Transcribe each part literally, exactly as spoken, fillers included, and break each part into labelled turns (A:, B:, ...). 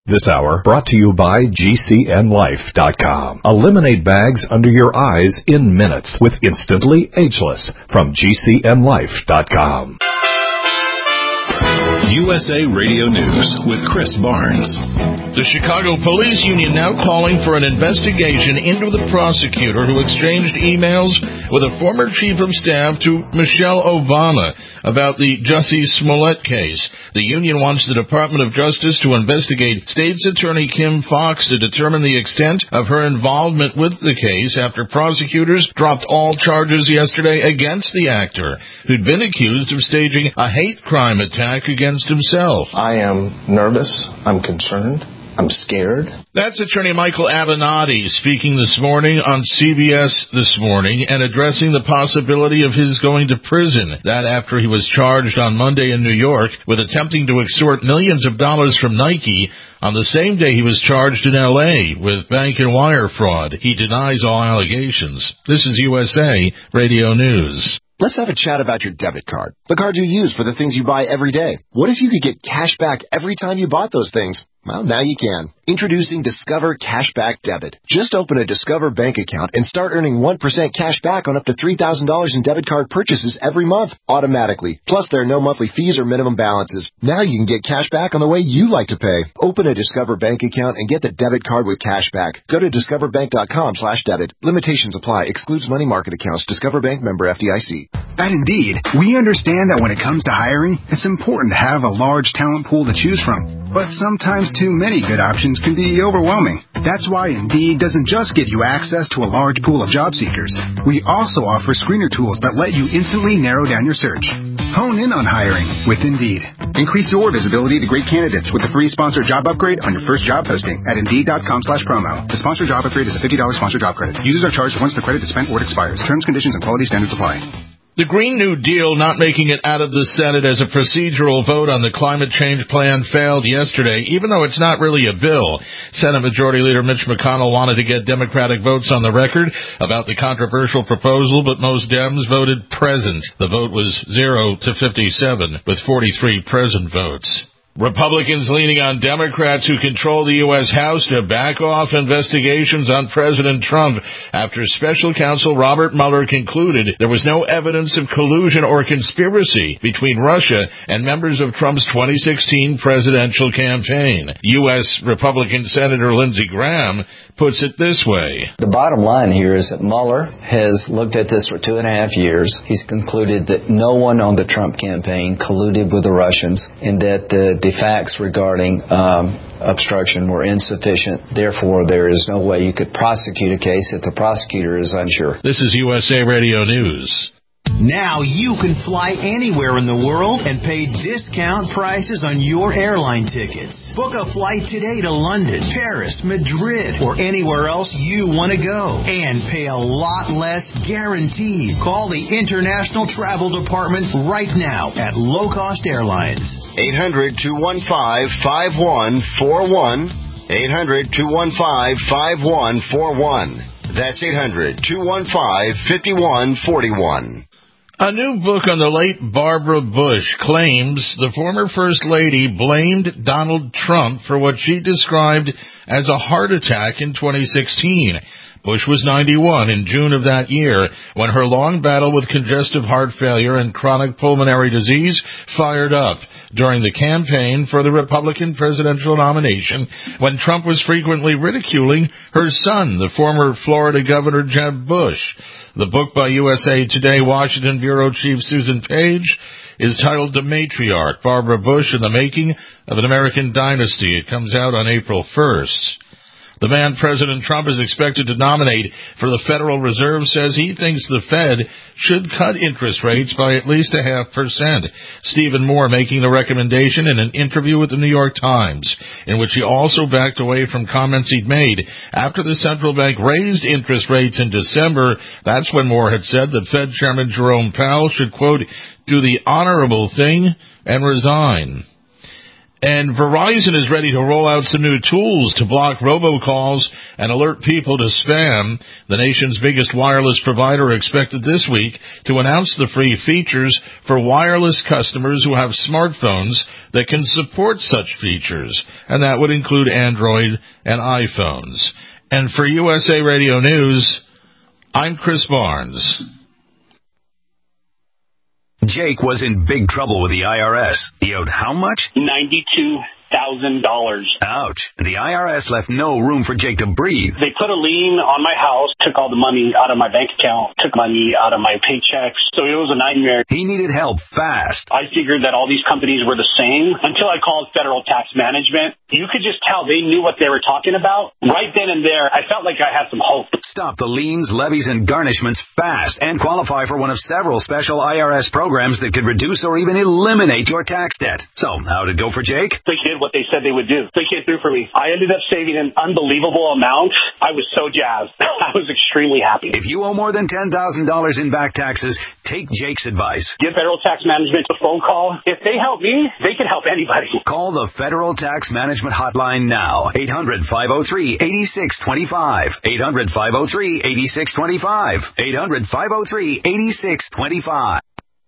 A: This hour brought to you by G C N Life dot com. Eliminate bags under your eyes in minutes with Instantly Ageless from G C N Life dot com.
B: U S A Radio News with Chris Barnes. The Chicago Police Union now calling for an investigation into the prosecutor who exchanged emails with a former chief of staff to Michelle Obama about the Jussie Smollett case. The union wants the Department of Justice to investigate State's Attorney Kim Foxx to determine the extent of her involvement with the case after prosecutors dropped all charges yesterday against the actor, who'd been accused of staging a hate crime attack against himself.
C: I am nervous. I'm concerned. I'm scared.
B: That's Attorney Michael Avenatti speaking this morning on C B S This Morning and addressing the possibility of his going to prison. That after he was charged on Monday in New York with attempting to extort millions of dollars from Nike on the same day he was charged in L A with bank and wire fraud. He denies all allegations. This is U S A Radio News.
D: Let's have a chat about your debit card, the card you use for the things you buy every day. What if you could get cash back every time you bought those things? Well, now you can. Introducing Discover Cashback Debit. Just open a Discover bank account and start earning one percent cash back on up to three thousand dollars in debit card purchases every month, automatically. Plus, there are no monthly fees or minimum balances. Now you can get cash back on the way you like to pay. Open a Discover bank account and get the debit card with cash back. Go to discover bank dot com slash debit. Limitations apply. Excludes money market accounts. Discover Bank, member F D I C.
E: At Indeed, we understand that when it comes to hiring, it's important to have a large talent pool to choose from. But sometimes too many good options can be overwhelming. That's why Indeed doesn't just give you access to a large pool of job seekers. We also offer screener tools that let you instantly narrow down your search. Hone in on hiring with Indeed. Increase your visibility to great candidates with a free sponsored job upgrade on your first job posting at Indeed dot com slash promo. The sponsored job upgrade is a fifty dollars sponsored job credit. Users are charged once the credit is spent or it expires. Terms, conditions, and quality standards apply.
B: The Green New Deal not making it out of the Senate as a procedural vote on the climate change plan failed yesterday, even though it's not really a bill. Senate Majority Leader Mitch McConnell wanted to get Democratic votes on the record about the controversial proposal, but most Dems voted present. The vote was zero to fifty-seven, with forty-three present votes. Republicans leaning on Democrats who control the U S House to back off investigations on President Trump after Special Counsel Robert Mueller concluded there was no evidence of collusion or conspiracy between Russia and members of Trump's twenty sixteen presidential campaign. U S Republican Senator Lindsey Graham puts it this way.
F: The bottom line here is that Mueller has looked at this for two and a half years. He's concluded that no one on the Trump campaign colluded with the Russians and that the The facts regarding um, obstruction were insufficient. Therefore, there is no way you could prosecute a case if the prosecutor is unsure.
B: This is U S A Radio News.
G: Now you can fly anywhere in the world and pay discount prices on your airline tickets. Book a flight today to London, Paris, Madrid, or anywhere else you want to go. And pay a lot less guaranteed. Call the International Travel Department right now at Low Cost Airlines.
H: eight hundred, two one five, five one four one. eight hundred, two one five, five one four one. That's eight hundred, two one five, five one four one.
B: A new book on the late Barbara Bush claims the former First Lady blamed Donald Trump for what she described as a heart attack in twenty sixteen. Bush was ninety-one in June of that year when her long battle with congestive heart failure and chronic pulmonary disease fired up during the campaign for the Republican presidential nomination when Trump was frequently ridiculing her son, the former Florida Governor Jeb Bush. The book by U S A Today Washington Bureau Chief Susan Page is titled The Matriarch, Barbara Bush and the Making of an American Dynasty. It comes out on April first. The man President Trump is expected to nominate for the Federal Reserve says he thinks the Fed should cut interest rates by at least a half percent. Stephen Moore making the recommendation in an interview with the New York Times, in which he also backed away from comments he'd made after the central bank raised interest rates in December. That's when Moore had said that Fed Chairman Jerome Powell should, quote, do the honorable thing and resign. And Verizon is ready to roll out some new tools to block robocalls and alert people to spam. The nation's biggest wireless provider expected this week to announce the free features for wireless customers who have smartphones that can support such features, and that would include Android and iPhones. And for U S A Radio News, I'm Chris Barnes.
I: Jake was in big trouble with the I R S. He owed how much?
J: ninety-two thousand dollars.
I: Ouch. The I R S left no room for Jake to breathe.
J: They put a lien on my house, took all the money out of my bank account, took money out of my paychecks. So it was a nightmare.
I: He needed help fast.
J: I figured that all these companies were the same until I called Federal Tax Management. You could just tell they knew what they were talking about. Right then and there, I felt like I had some hope.
I: Stop the liens, levies, and garnishments fast and qualify for one of several special I R S programs that could reduce or even eliminate your tax debt. So, how'd it go for Jake?
J: They did what they said they would do. They came through for me. I ended up saving an unbelievable amount. I was so jazzed. I was extremely happy.
I: If you owe more than ten thousand dollars in back taxes, take Jake's advice.
J: Give Federal Tax Management a phone call. If they help me, they can help anybody.
I: Call the Federal Tax Management Hotline now. eight hundred, five oh three, eight six two five. eight hundred, five oh three, eight six two five. eight hundred, five oh three, eight six two five.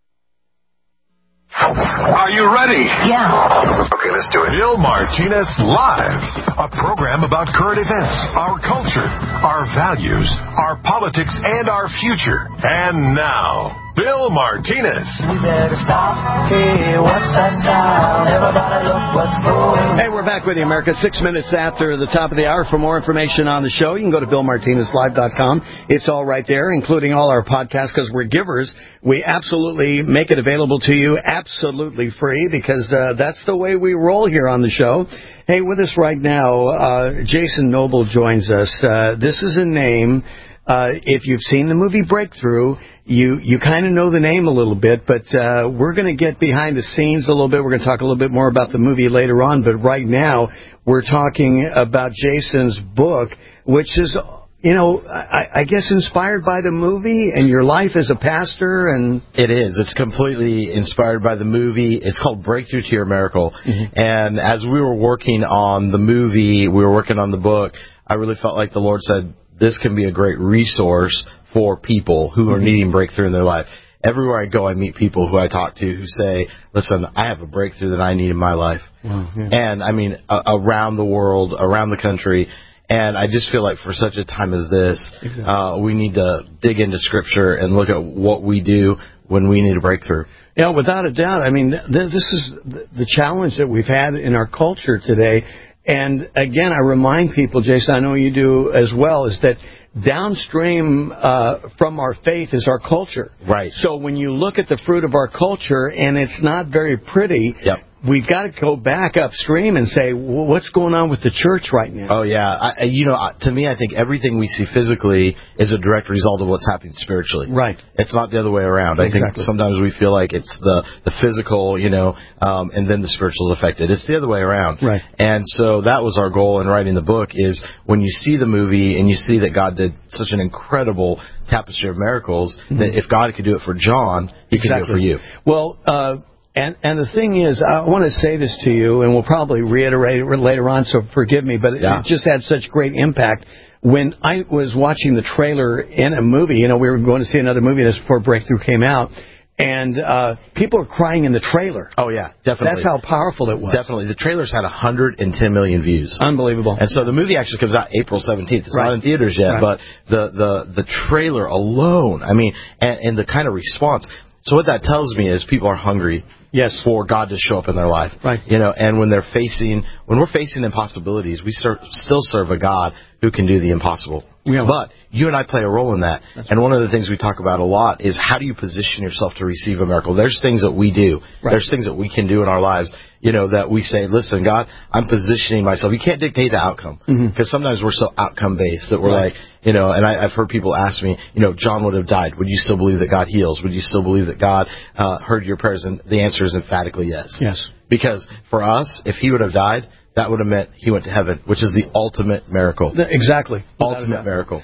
A: Are you ready?
K: Yeah.
A: Okay, let's do it. Bill Martinez Live, a program about current events, our culture, our values, our politics, and our future. And now, Bill Martinez.
K: We better stop. Hey, what's that sound? Everybody look what's going on.
L: Hey, we're back with you, America. Six minutes after the top of the hour. For more information on the show, you can go to bill martinez live dot com. It's all right there, including all our podcasts, because we're givers. We absolutely make it available to you absolutely free, because uh, that's the way we roll here on the show. Hey, with us right now, uh, Jason Noble joins us. Uh, this is a name, uh, if you've seen the movie Breakthrough, you you kind of know the name a little bit, but uh, we're going to get behind the scenes a little bit. We're going to talk a little bit more about the movie later on, but right now we're talking about Jason's book, which is, you know, I, I guess inspired by the movie and your life as a pastor. And
M: it is. It's completely inspired by the movie. It's called Breakthrough to Your Miracle. Mm-hmm. And as we were working on the movie, we were working on the book, I really felt like the Lord said, this can be a great resource for people who are mm-hmm. needing breakthrough in their life. Everywhere I go, I meet people who I talk to who say, listen, I have a breakthrough that I need in my life. Mm-hmm. And, I mean, uh, around the world, around the country. And I just feel like for such a time as this, exactly. uh, we need to dig into Scripture and look at what we do when we need a breakthrough.
L: Yeah, without a doubt. I mean, th- this is the challenge that we've had in our culture today. And, again, I remind people, Jason, I know you do as well, is that downstream uh, from our faith is our culture.
M: Right.
L: So when you look at the fruit of our culture and it's not very pretty,
M: yep.
L: we've got to go back upstream and say, well, what's going on with the church right now?
M: Oh, yeah. I, you know, to me, I think everything we see physically is a direct result of what's happening spiritually.
L: Right.
M: It's not the other way around. Exactly. I think sometimes we feel like it's the, the physical, you know, um, and then the spiritual is affected. It's the other way around.
L: Right.
M: And so that was our goal in writing the book, is when you see the movie and you see that God did such an incredible tapestry of miracles, mm-hmm. that if God could do it for John, he
L: exactly.
M: could do it for you.
L: Well, uh, And and the thing is, I want to say this to you, and we'll probably reiterate it later on, so forgive me, but
M: yeah.
L: it just had such great impact. When I was watching the trailer in a movie, you know, we were going to see another movie this before Breakthrough came out, and uh, people are crying in the trailer.
M: Oh, yeah, definitely.
L: That's how powerful it was.
M: Definitely. The trailer's had one hundred ten million views.
L: Unbelievable.
M: And so the movie actually comes out April seventeenth. It's
L: right.
M: not in theaters yet,
L: right.
M: but the, the, the trailer alone, I mean, and, and the kind of response. So what that tells me is people are hungry
L: yes.
M: for God to show up in their life.
L: Right.
M: You know, and when they're facing, when we're facing impossibilities, we ser- still serve a God who can do the impossible.
L: Yeah.
M: But you and I play a role in that. That's and one of the things we talk about a lot is how do you position yourself to receive a miracle? There's things that we do. Right. There's things that we can do in our lives, you know, that we say, listen, God, I'm positioning myself. You can't dictate the outcome. Because mm-hmm. sometimes we're so outcome-based that we're right. like, you know, and I, I've heard people ask me, you know, John would have died. Would you still believe that God heals? Would you still believe that God uh, heard your prayers? And the answer is emphatically yes.
L: Yes.
M: Because for us, if he would have died, that would have meant he went to heaven, which is the ultimate miracle.
L: Exactly.
M: Ultimate miracle.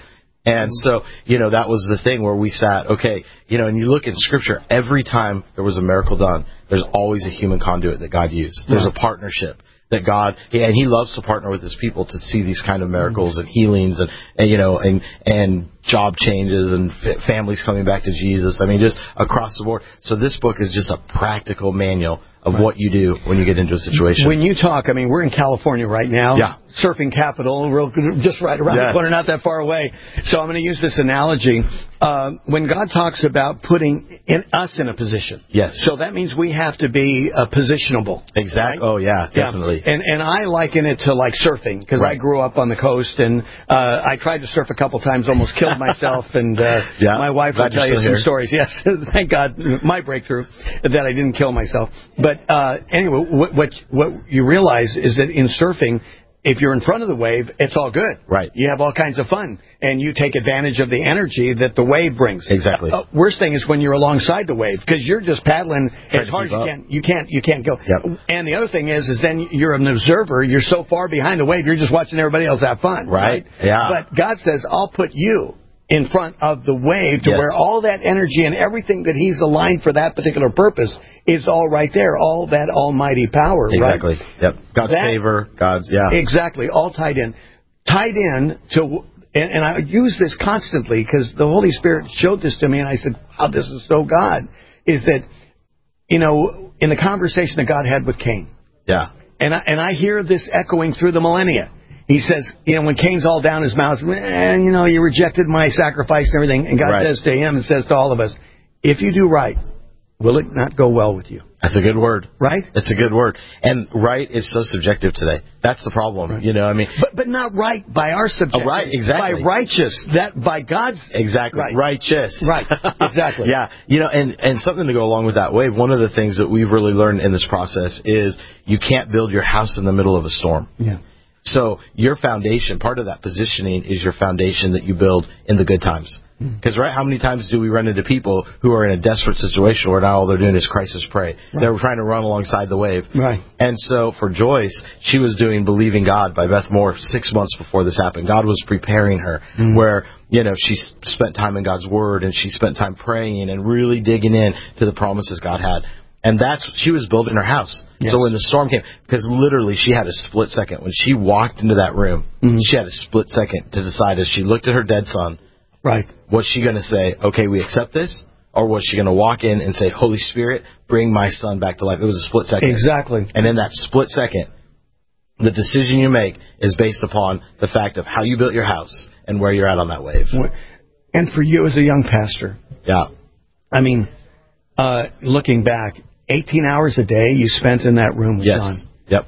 M: And so, you know, that was the thing where we sat, okay, you know, and you look in Scripture, every time there was a miracle done, there's always a human conduit that God used. There's right. a partnership that God, and He loves to partner with His people to see these kind of miracles mm-hmm. and healings and, and, you know, and, and job changes and f- families coming back to Jesus. I mean, just across the board. So this book is just a practical manual of right. what you do when you get into a situation.
L: When you talk, I mean, we're in California right now.
M: Yeah.
L: Surfing capital, real, just right around yes. the corner, not that far away. So I'm going to use this analogy. Uh, when God talks about putting in us in a position.
M: Yes.
L: So that means we have to be uh, positionable.
M: Exactly. Right? Oh, yeah, definitely.
L: Yeah. And and I liken it to like surfing, because right. I grew up on the coast, and uh, I tried to surf a couple times, almost killed myself, and uh,
M: yeah.
L: my wife will tell you some
M: here.
L: stories. Yes, thank God, my breakthrough, that I didn't kill myself. But uh, anyway, what, what what you realize is that in surfing, if you're in front of the wave, it's all good.
M: Right.
L: You have all kinds of fun, and you take advantage of the energy that the wave brings.
M: Exactly.
L: Uh, worst thing is when you're alongside the wave, because you're just paddling
M: Trying
L: as hard as you
M: up.
L: can. You can't. You can't go.
M: Yep.
L: And the other thing is, is then you're an observer. You're so far behind the wave, you're just watching everybody else have fun.
M: Right.
L: right?
M: Yeah.
L: But God says, I'll put you in front of the wave to
M: yes.
L: where all that energy and everything that He's aligned for that particular purpose is all right there. All that almighty power.
M: Exactly.
L: Right?
M: Yep. God's
L: that,
M: favor. God's, yeah.
L: Exactly. All tied in. Tied in to, and, and I use this constantly because the Holy Spirit showed this to me, and I said, wow, this is so God, is that, you know, in the conversation that God had with Cain.
M: Yeah.
L: And I, and I hear this echoing through the millennia. He says, you know, when Cain's all down his mouth, eh, you know, you rejected my sacrifice and everything. And God
M: right.
L: says to him and says to all of us, if you do right, will it not go well with you?
M: That's a good word.
L: Right?
M: It's a good word. And right is so subjective today. That's the problem. Right. You know, I mean.
L: But but not right by our subjective.
M: Oh, right, exactly.
L: By righteous. That by God's.
M: Exactly.
L: Right.
M: Righteous.
L: Right. Exactly.
M: Yeah. You know, and, and something to go along with that wave, one of the things that we've really learned in this process is you can't build your house in the middle of a storm.
L: Yeah.
M: So your foundation, part of that positioning is your foundation that you build in the good times. Because, right, how many times do we run into people who are in a desperate situation where now all they're doing is crisis pray? Right. They're trying to run alongside the wave.
L: Right.
M: And so for Joyce, she was doing Believing God by Beth Moore six months before this happened. God was preparing her mm. where, you know, she spent time in God's Word and she spent time praying and really digging in to the promises God had. And that's, she was building her house. Yes. So when the storm came, because literally she had a split second. When she walked into that room, mm-hmm. she had a split second to decide as she looked at her dead son,
L: right,
M: was she going to say, okay, we accept this? Or was she going to walk in and say, Holy Spirit, bring my son back to life? It was a split second.
L: Exactly.
M: And in that split second, the decision you make is based upon the fact of how you built your house and where you're at on that wave.
L: And for you as a young pastor.
M: Yeah.
L: I mean, uh, looking back, eighteen hours a day you spent in that room with
M: yes.
L: John.
M: Yep.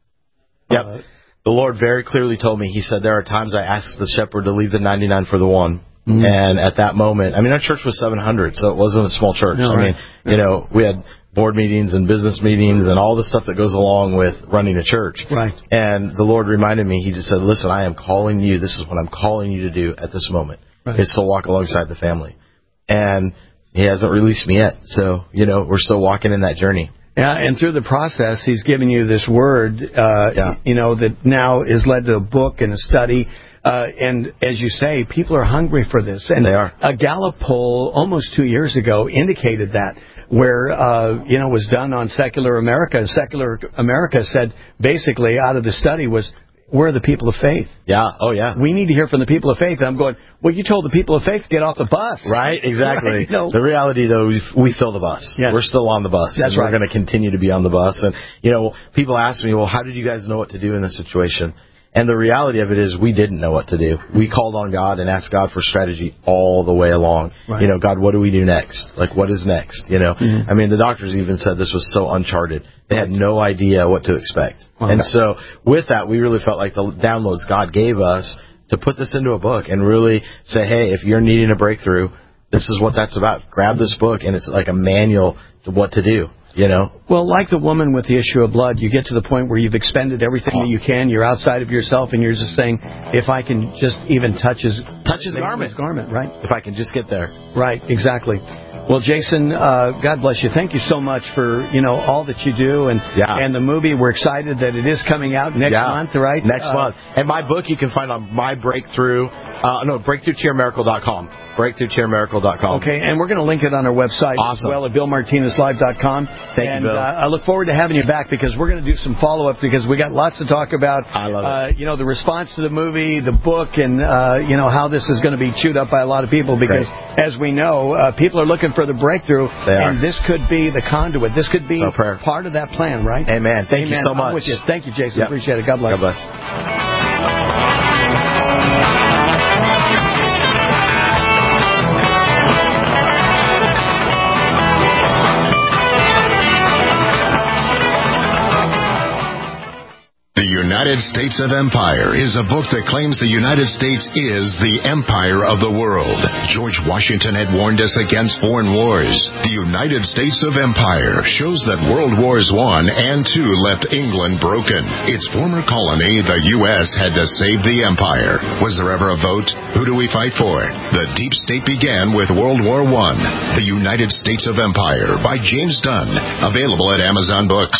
M: Yep.
L: Uh,
M: the Lord very clearly told me, He said, there are times I ask the shepherd to leave the ninety-nine for the one. Mm-hmm. And at that moment, I mean, our church was seven hundred, so it wasn't a small church.
L: No,
M: I
L: right.
M: mean, you know, we had board meetings and business meetings and all the stuff that goes along with running a church.
L: Right.
M: And the Lord reminded me, He just said, listen, I am calling you. This is what I'm calling you to do at this moment. Right. Is to walk alongside the family. And He hasn't released me yet. So, you know, we're still walking in that journey.
L: Yeah, and through the process, He's given you this word, uh,
M: yeah.
L: you know, that now is led to a book and a study. Uh, and as you say, people are hungry for this. And
M: they are.
L: A Gallup poll almost two years ago indicated that, where, uh, you know, was done on secular America. Secular America said basically out of the study was, we're the people of faith.
M: Yeah. Oh, yeah.
L: We need to hear from the people of faith. And I'm going, well, you told the people of faith to get off the bus.
M: Right, exactly.
L: Right? You know?
M: The reality, though, we, we fill the bus.
L: Yes.
M: We're still on the bus.
L: That's
M: and
L: right.
M: We're going to continue to be on the bus. And, you know, people ask me, well, how did you guys know what to do in this situation? And the reality of it is we didn't know what to do. We called on God and asked God for strategy all the way along.
L: Right.
M: You know, God, what do we do next? Like, what is next? You know,
L: mm-hmm.
M: I mean, the doctors even said this was so uncharted. They had no idea what to expect.
L: Wow.
M: And so with that, we really felt like the downloads God gave us to put this into a book and really say, hey, if you're needing a breakthrough, this is what that's about. Grab this book, and it's like a manual to what to do. You know?
L: Well, like the woman with the issue of blood, you get to the point where you've expended everything that you can. You're outside of yourself, and you're just saying, if I can just even touch his
M: touch his garment,
L: his garment, right?
M: If I can just get there,
L: right? Exactly. Well, Jason, uh, God bless you. Thank you so much for, you know, all that you do. And
M: yeah.
L: and the movie, we're excited that it is coming out next
M: yeah.
L: month, right?
M: Next
L: uh,
M: month. And my book you can find on my breakthrough, uh, no, breakthrough tier miracle dot com. breakthrough tier miracle dot com.
L: Okay, and we're going to link it on our website
M: awesome.
L: as well at bill martinez live dot com.
M: Thank
L: and,
M: you, Bill.
L: Uh, I look forward to having you back because we're going to do some follow-up because we got lots to talk about.
M: I love
L: uh,
M: it.
L: You know, the response to the movie, the book, and, uh, you know, how this is going to be chewed up by a lot of people because, Great. as we know, uh, people are looking for the breakthrough.
M: They are.
L: And this could be the conduit. This could be
M: so
L: part of that plan, right?
M: Amen. Thank
L: Amen.
M: you so much.
L: I'm with you. Thank you, Jason.
M: Yep.
L: Appreciate it. God bless.
M: God bless.
A: The United States of Empire is a book that claims the United States is the empire of the world. George Washington had warned us against foreign wars. The United States of Empire shows that World Wars One and Two left England broken. Its former colony, the U S, had to save the empire. Was there ever a vote? Who do we fight for? The deep state began with World War One. The United States of Empire by James Dunn. Available at Amazon Books.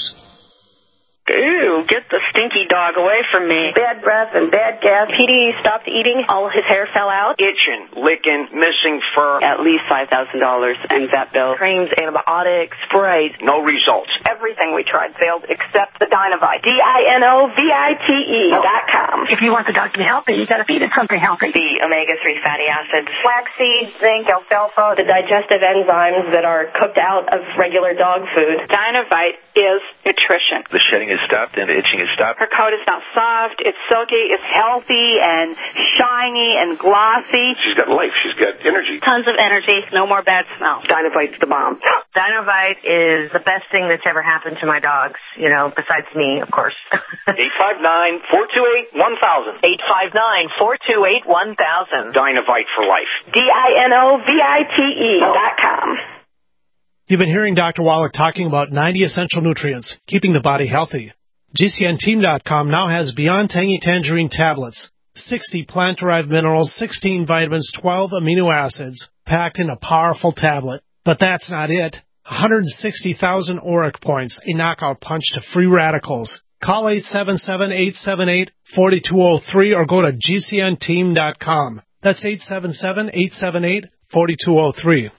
N: Ew, get the stinky dog away from me. Bad breath and bad gas. P D stopped eating. All his hair fell out. Itching, licking, missing fur. At least five thousand dollars in vet bill. Creams, antibiotics, sprays. No results. Everything we tried failed except the Dynovite. D I N O V I T E dot com.
O: If you want the dog to be healthy, you got to feed it something healthy.
N: The omega three fatty acids. Flaxseed, zinc, alfalfa. The digestive enzymes that are cooked out of regular dog food. Dynovite is nutrition.
P: The shedding is stopped and the itching is stopped.
N: Her coat is not soft, it's silky, it's healthy and shiny and glossy.
P: She's got life, she's got energy.
N: Tons of energy, no more bad smell. Dynovite's the bomb.
O: Dynovite is the best thing that's ever happened to my dogs, you know, besides me, of course.
P: eight five nine, four two eight, one thousand.
O: eight five nine, four two eight, one thousand.
P: Dynovite for life.
N: D I N O V I T E dot com.
Q: You've been hearing Doctor Wallach talking about ninety essential nutrients, keeping the body healthy. G C N team dot com now has Beyond Tangy Tangerine tablets, sixty plant-derived minerals, sixteen vitamins, twelve amino acids, packed in a powerful tablet. But that's not it. one hundred sixty thousand auric points, a knockout punch to free radicals. Call eight seven seven, eight seven eight, four two zero three or go to G C N team dot com. That's eight seven seven, eight seven eight, four two zero three.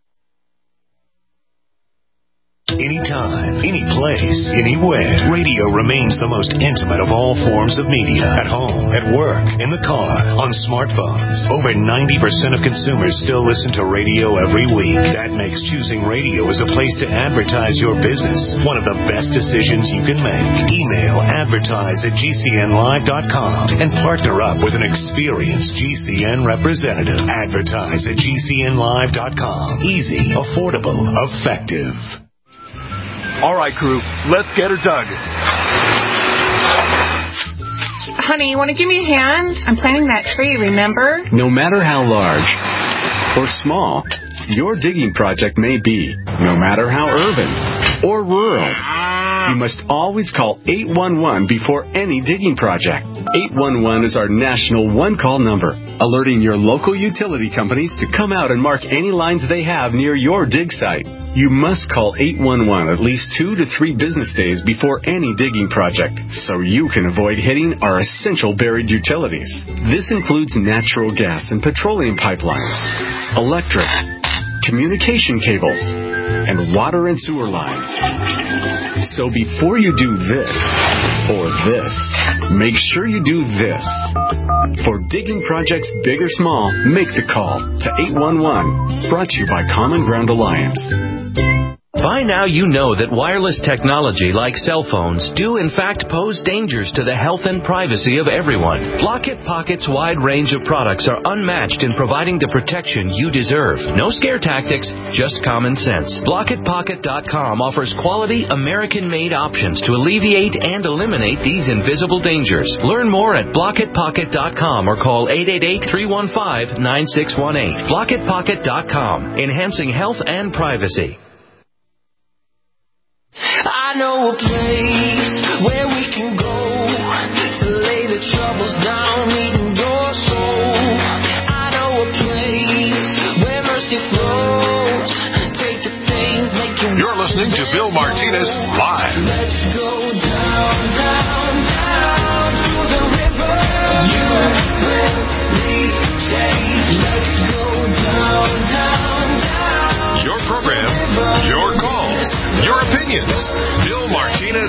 A: Anytime, any place, anywhere. Radio remains the most intimate of all forms of media. At home, at work, in the car, on smartphones. Over ninety percent of consumers still listen to radio every week. That makes choosing radio as a place to advertise your business one of the best decisions you can make. Email advertise at G C N live dot com and partner up with an experienced G C N representative. Advertise at G C N live dot com. Easy, affordable, effective.
R: All right, crew, let's get her dug.
S: Honey, you want to give me a hand? I'm planting that tree, remember?
T: No matter how large or small your digging project may be, no matter how urban or rural, you must always call eight one one before any digging project. eight one one is our national one-call number, alerting your local utility companies to come out and mark any lines they have near your dig site. You must call eight one one at least two to three business days before any digging project, so you can avoid hitting our essential buried utilities. This includes natural gas and petroleum pipelines, electric, communication cables, and water and sewer lines. So before you do this or this, make sure you do this. For digging projects big or small, make the call to eight one one. Brought to you by Common Ground Alliance.
U: By now you know that wireless technology like cell phones do in fact pose dangers to the health and privacy of everyone. Blockit Pocket's wide range of products are unmatched in providing the protection you deserve. No scare tactics, just common sense. Blockit Pocket dot com offers quality American-made options to alleviate and eliminate these invisible dangers. Learn more at Blockit Pocket dot com or call eight eight eight, three one five, nine six one eight. Blockit Pocket dot com, enhancing health and privacy.
K: I know a place where we can go to lay the troubles down, meeting your soul. I know a place where mercy flows
A: listening to Bill Martinez Live.
K: Let's go down, down, down to the river. You will be changed. Let's go down, down, down.
A: Your program, your calls, your opinions. Bill Martinez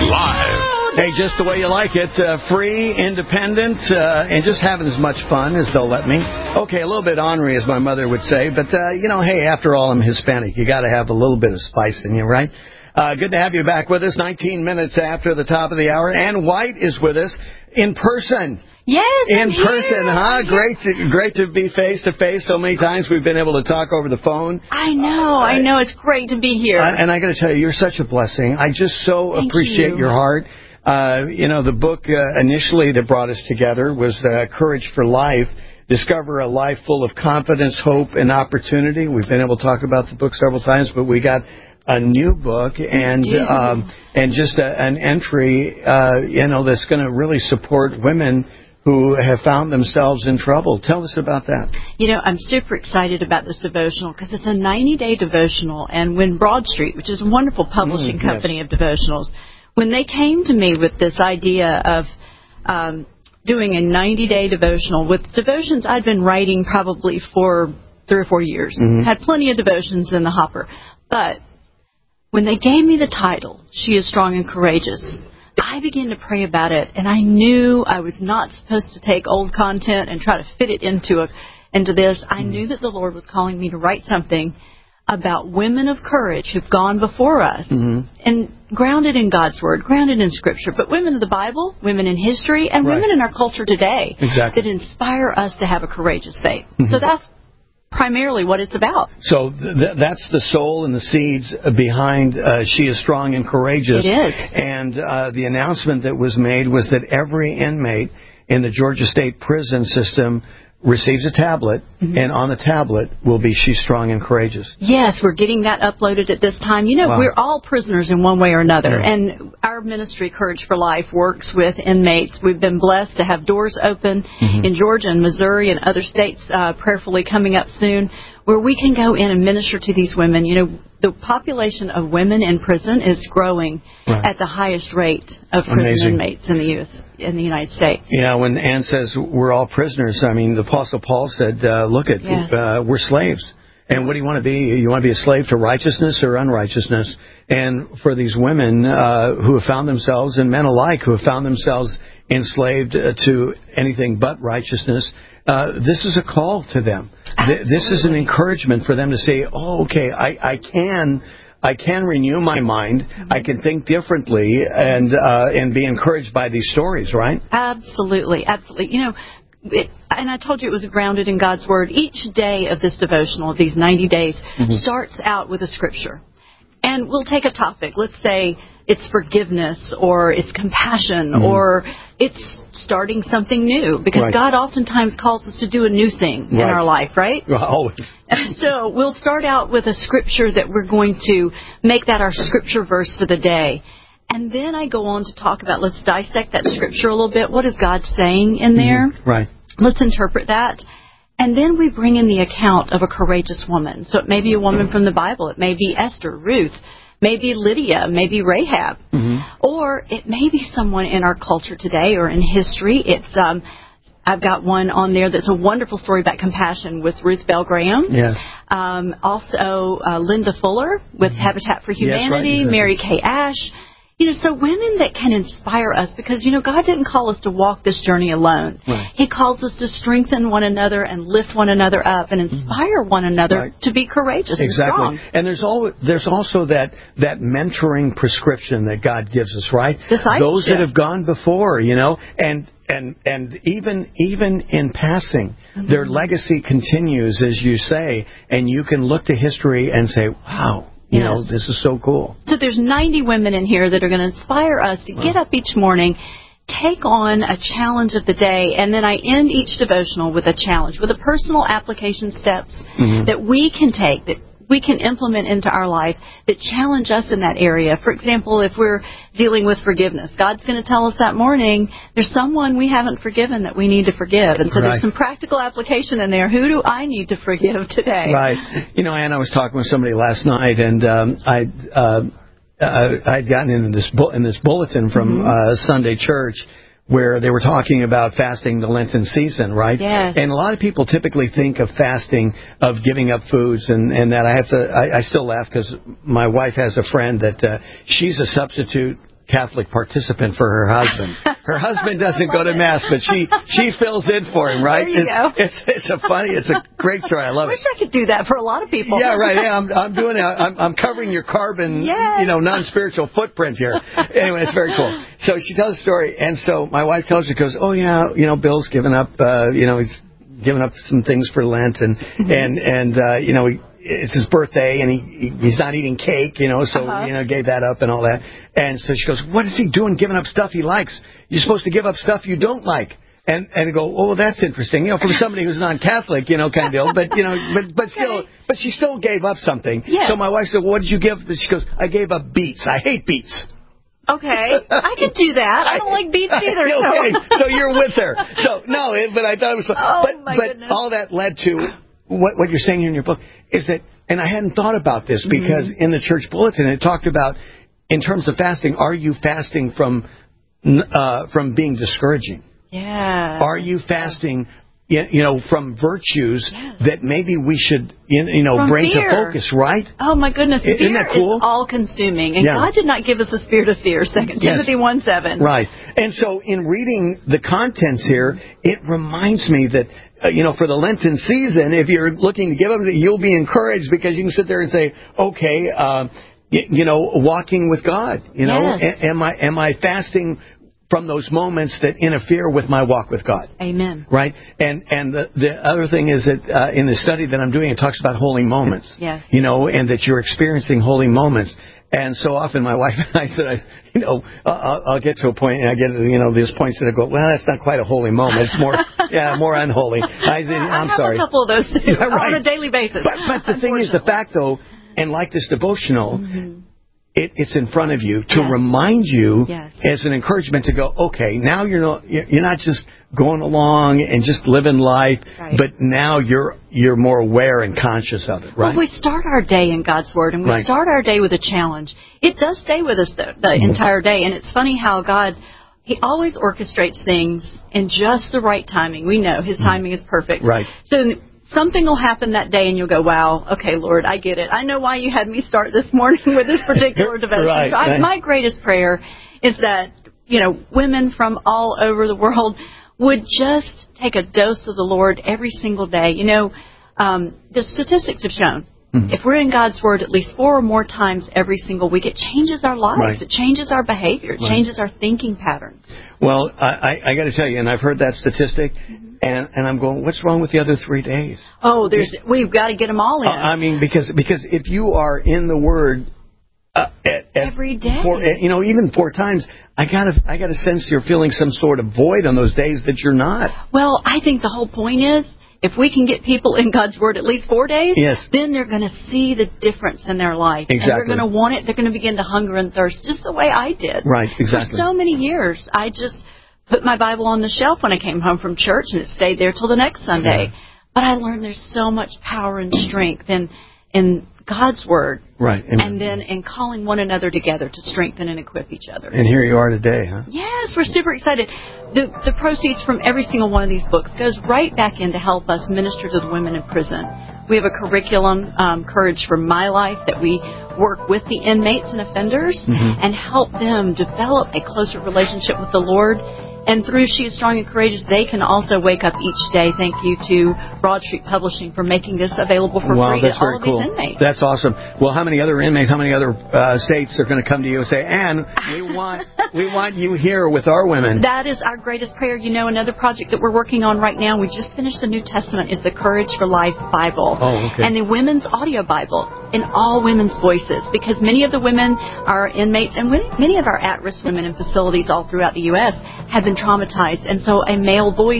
A: Live.
L: Hey, just the way you like it. Uh, free, independent, uh, and just having as much fun as they'll let me. Okay, a little bit ornery, as my mother would say. But, uh, you know, hey, after all, I'm Hispanic. You got to have a little bit of spice in you, right? Uh, good to have you back with us. nineteen minutes after the top of the hour. Ann White is with us in person.
C: Yes,
L: in
C: I'm
L: person,
C: here.
L: huh? Great to great to be face to face. So many times we've been able to talk over the phone.
C: I know, I know. It's great to be here.
L: Uh, and I got to tell you, you're such a blessing. I just so
C: Thank
L: appreciate
C: you.
L: your heart. Uh, you know, the book uh, initially that brought us together was uh, Courage for Life. Discover a life full of confidence, hope, and opportunity. We've been able to talk about the book several times, but we got a new book and um, and just a, an entry, uh, you know, that's going to really support women who have found themselves in trouble. Tell us about that.
C: You know, I'm super excited about this devotional because it's a ninety-day devotional. And when Broad Street, which is a wonderful publishing
L: Mm,
C: company
L: yes.
C: of devotionals, when they came to me with this idea of um, doing a ninety-day devotional with devotions I'd been writing probably for three or four years,
L: Mhm.
C: had plenty of devotions in the hopper. But when they gave me the title, She is Strong and Courageous, I began to pray about it, and I knew I was not supposed to take old content and try to fit it into a, into this. I knew that the Lord was calling me to write something about women of courage who've gone before us,
L: Mhm.
C: and grounded in God's Word, grounded in Scripture, but women of the Bible, women in history, and
L: Right.
C: women in our culture today
L: Exactly.
C: that inspire us to have a courageous faith.
L: Mhm.
C: So that's primarily what it's about.
L: So th- th- that's the soul and the seeds behind uh, She is Strong and Courageous.
C: It is.
L: And uh, the announcement that was made was that every inmate in the Georgia State prison system receives a tablet,
C: Mm-hmm.
L: and on the tablet will be She's Strong and Courageous.
C: Yes, we're getting that uploaded at this time. You know,
L: Wow.
C: we're all prisoners in one way or another,
L: Yeah.
C: and our ministry, Courage for Life, works with inmates. We've been blessed to have doors open
L: Mhm.
C: in Georgia and Missouri and other states, uh, prayerfully coming up soon, where we can go in and minister to these women. You know, the population of women in prison is growing
L: Right.
C: at the highest rate of prison
L: Amazing.
C: inmates in the U S in the United States.
L: Yeah, when Ann says we're all prisoners, I mean, the Apostle Paul said, uh, look at,
C: Yes.
L: uh, we're slaves. And what do you want to be? You want to be a slave to righteousness or unrighteousness? And for these women uh, who have found themselves, and men alike who have found themselves enslaved uh, to anything but righteousness, uh, this is a call to them. Th- This is an encouragement for them to say, oh, okay, I, I can... I can renew my mind. I can think differently and uh, and be encouraged by these stories, right?
C: Absolutely, absolutely. You know, it, and I told you it was grounded in God's Word. Each day of this devotional, of these ninety days,
L: Mhm.
C: starts out with a scripture. And we'll take a topic. Let's say it's forgiveness, or it's compassion,
L: Mhm.
C: or it's starting something new. Because
L: Right.
C: God oftentimes calls us to do a new thing in
L: Right.
C: our life, right?
L: Well, always.
C: So we'll start out with a scripture that we're going to make that our scripture verse for the day. And then I go on to talk about, let's dissect that scripture a little bit. What is God saying in there?
L: Mhm. Right.
C: Let's interpret that. And then we bring in the account of a courageous woman. So it may be a woman from the Bible. It may be Esther, Ruth, maybe Lydia, maybe Rahab.
L: Mm-hmm.
C: Or it may be someone in our culture today or in history. It's um, I've got one on there that's a wonderful story about compassion with Ruth Bell Graham.
L: Yes.
C: Um, also, uh, Linda Fuller with Habitat for
L: Yes, right,
C: Humanity,
L: exactly.
C: Mary Kay Ash. You know, so women that can inspire us, because, you know, God didn't call us to walk this journey alone.
L: Right.
C: He calls us to strengthen one another and lift one another up and inspire one another
L: Right.
C: to be courageous
L: Exactly.
C: and strong.
L: And there's always, there's also that, that mentoring prescription that God gives us, right?
C: Discipleship.
L: Those that have gone before, you know, and and and even even in passing,
C: Mm-hmm.
L: their legacy continues, as you say, and you can look to history and say, wow, you
C: Yes.
L: know, this is so cool.
C: So there's ninety women in here that are going to inspire us to get up each morning, take on a challenge of the day, and then I end each devotional with a challenge, with a personal application steps
L: Mhm.
C: that we can take, that we can implement into our life that challenge us in that area. For example, if we're dealing with forgiveness, God's going to tell us that morning, there's someone we haven't forgiven that we need to forgive. And so
L: Right.
C: there's some practical application in there. Who do I need to forgive today?
L: Right. You know, Ann, I was talking with somebody last night, and um, I uh, uh, I'd gotten in this bu- in this bulletin from
C: Mm-hmm.
L: uh, Sunday Church, where they were talking about fasting the Lenten season, right?
C: Yes.
L: And a lot of people typically think of fasting of giving up foods, and, and that I have to, I, I still laugh because my wife has a friend that uh, she's a substitute Catholic participant for her husband. Her husband doesn't go to Mass, but she she fills in for him, right?
C: There you
L: it's,
C: go.
L: it's it's a funny, it's a great story. I love
C: I
L: it.
C: wish I could do that for a lot of people.
L: Yeah, right. Yeah, I'm I'm doing it. I'm I'm covering your carbon,
C: Yes.
L: you know, non-spiritual footprint here. Anyway, it's very cool. So she tells a story, and so my wife tells her, goes, "Oh yeah, you know, Bill's given up, uh, you know, he's given up some things for Lent, and and and uh, you know, he, it's his birthday, and he he's not eating cake, you know, so
C: Uh-huh.
L: you know, gave that up and all that." And so she goes, "What is he doing, giving up stuff he likes? You're supposed to give up stuff you don't like." And and I go, "Oh, well, that's interesting, you know, from somebody who's non-Catholic, you know, kind of deal, but you know, but but still, but she still gave up something."
C: Yes.
L: So my wife said, "Well, what did you give?" She goes, "I gave up beets. I hate beets."
C: Okay, I can do that. I don't like beets either.
L: Okay,
C: so.
L: so you're with her. So no, it, but I thought it was.
C: Oh,
L: but
C: my
L: but
C: goodness.
L: all that led to what what you're saying here in your book is that, and I hadn't thought about this because
C: Mm-hmm.
L: in the church bulletin it talked about, in terms of fasting, are you fasting from uh, from being discouraging?
C: Yeah.
L: Are you fasting, you you know, from virtues that maybe we should, you you know,
C: From
L: bring
C: fear.
L: to focus, right?
C: Oh my goodness,
L: Isn't
C: fear
L: that cool?
C: is all-consuming, and
L: Yeah.
C: God did not give us the spirit of fear. Second
L: Yes.
C: Timothy one seven.
L: Right. And so in reading the contents here, it reminds me that, uh, you know, for the Lenten season, if you're looking to give them, you'll be encouraged because you can sit there and say, okay, uh, y- you know, walking with God, you know,
C: Yes.
L: a- am I am I fasting from those moments that interfere with my walk with God?
C: Amen.
L: Right? And and the, the other thing is that uh, in the study that I'm doing, it talks about holy moments.
C: Yes.
L: You know, and that you're experiencing holy moments. And so often my wife and I said, I, you know, I'll, I'll get to a point, and I get, you know, these points that I go, well, that's not quite a holy moment. It's more, yeah, more unholy. I, I'm
C: I have
L: sorry.
C: a couple of those too,
L: Yeah, right.
C: on a daily basis.
L: But, but the thing is, the fact, though, and like this devotional, it, it's in front of you to
C: Yes.
L: remind you
C: Yes.
L: as an encouragement to go, okay, now you're not you're not just going along and just living life,
C: Right.
L: but now you're you're more aware and conscious of it, right?
C: Well, we start our day in God's Word, and we
L: Right.
C: start our day with a challenge. It does stay with us the, the
L: Mm-hmm.
C: entire day, and it's funny how God, He always orchestrates things in just the right timing. We know His timing is perfect.
L: Right.
C: So something will happen that day, and you'll go, wow, okay, Lord, I get it. I know why you had me start this morning with this particular devotion.
L: Right,
C: so I,
L: right.
C: my greatest prayer is that, you know, women from all over the world would just take a dose of the Lord every single day. You know, um, the statistics have shown
L: Mm-hmm.
C: if we're in God's Word at least four or more times every single week, it changes our lives.
L: Right.
C: It changes our behavior. It
L: Right.
C: changes our thinking patterns.
L: Well, I, I, I got to tell you, and I've heard that statistic, and, and I'm going, what's wrong with the other three days?
C: Oh, there's we've got to get them all in.
L: Uh, I mean, because because if you are in the Word uh, at, at
C: Every day.
L: four, you know, even four times, I gotta I gotta sense you're feeling some sort of void on those days that you're not.
C: Well, I think the whole point is, if we can get people in God's Word at least four days,
L: Yes.
C: then they're going to see the difference in their life. And
L: Exactly.
C: they're going to want it. They're going to begin to hunger and thirst, just the way I did.
L: Right, exactly.
C: For so many years, I just put my Bible on the shelf when I came home from church, and it stayed there till the next Sunday.
L: Yeah.
C: But I learned there's so much power and strength in in God's Word,
L: Right. And,
C: and then in calling one another together to strengthen and equip each other.
L: and here you are today, huh?
C: Yes, we're super excited. The the proceeds from every single one of these books goes right back in to help us minister to the women in prison. We have a curriculum, um, Courage for My Life, that we work with the inmates and offenders
L: Mhm.
C: and help them develop a closer relationship with the Lord. And through She is Strong and Courageous, they can also wake up each day. Thank you to Broad Street Publishing for making this available for
L: Wow,
C: free
L: that's
C: to all
L: very
C: of
L: cool.
C: these inmates.
L: That's awesome. Well, how many other inmates, how many other uh, states are going to come to you and say, Ann, we want we want you here with our women?
C: That is our greatest prayer. You know, another project that we're working on right now, we just finished the New Testament, is the Courage for Life Bible.
L: Oh, okay.
C: And the Women's Audio Bible in all women's voices, because many of the women are inmates, and many many of our at-risk women in facilities all throughout the U S have been traumatized. And so a male voice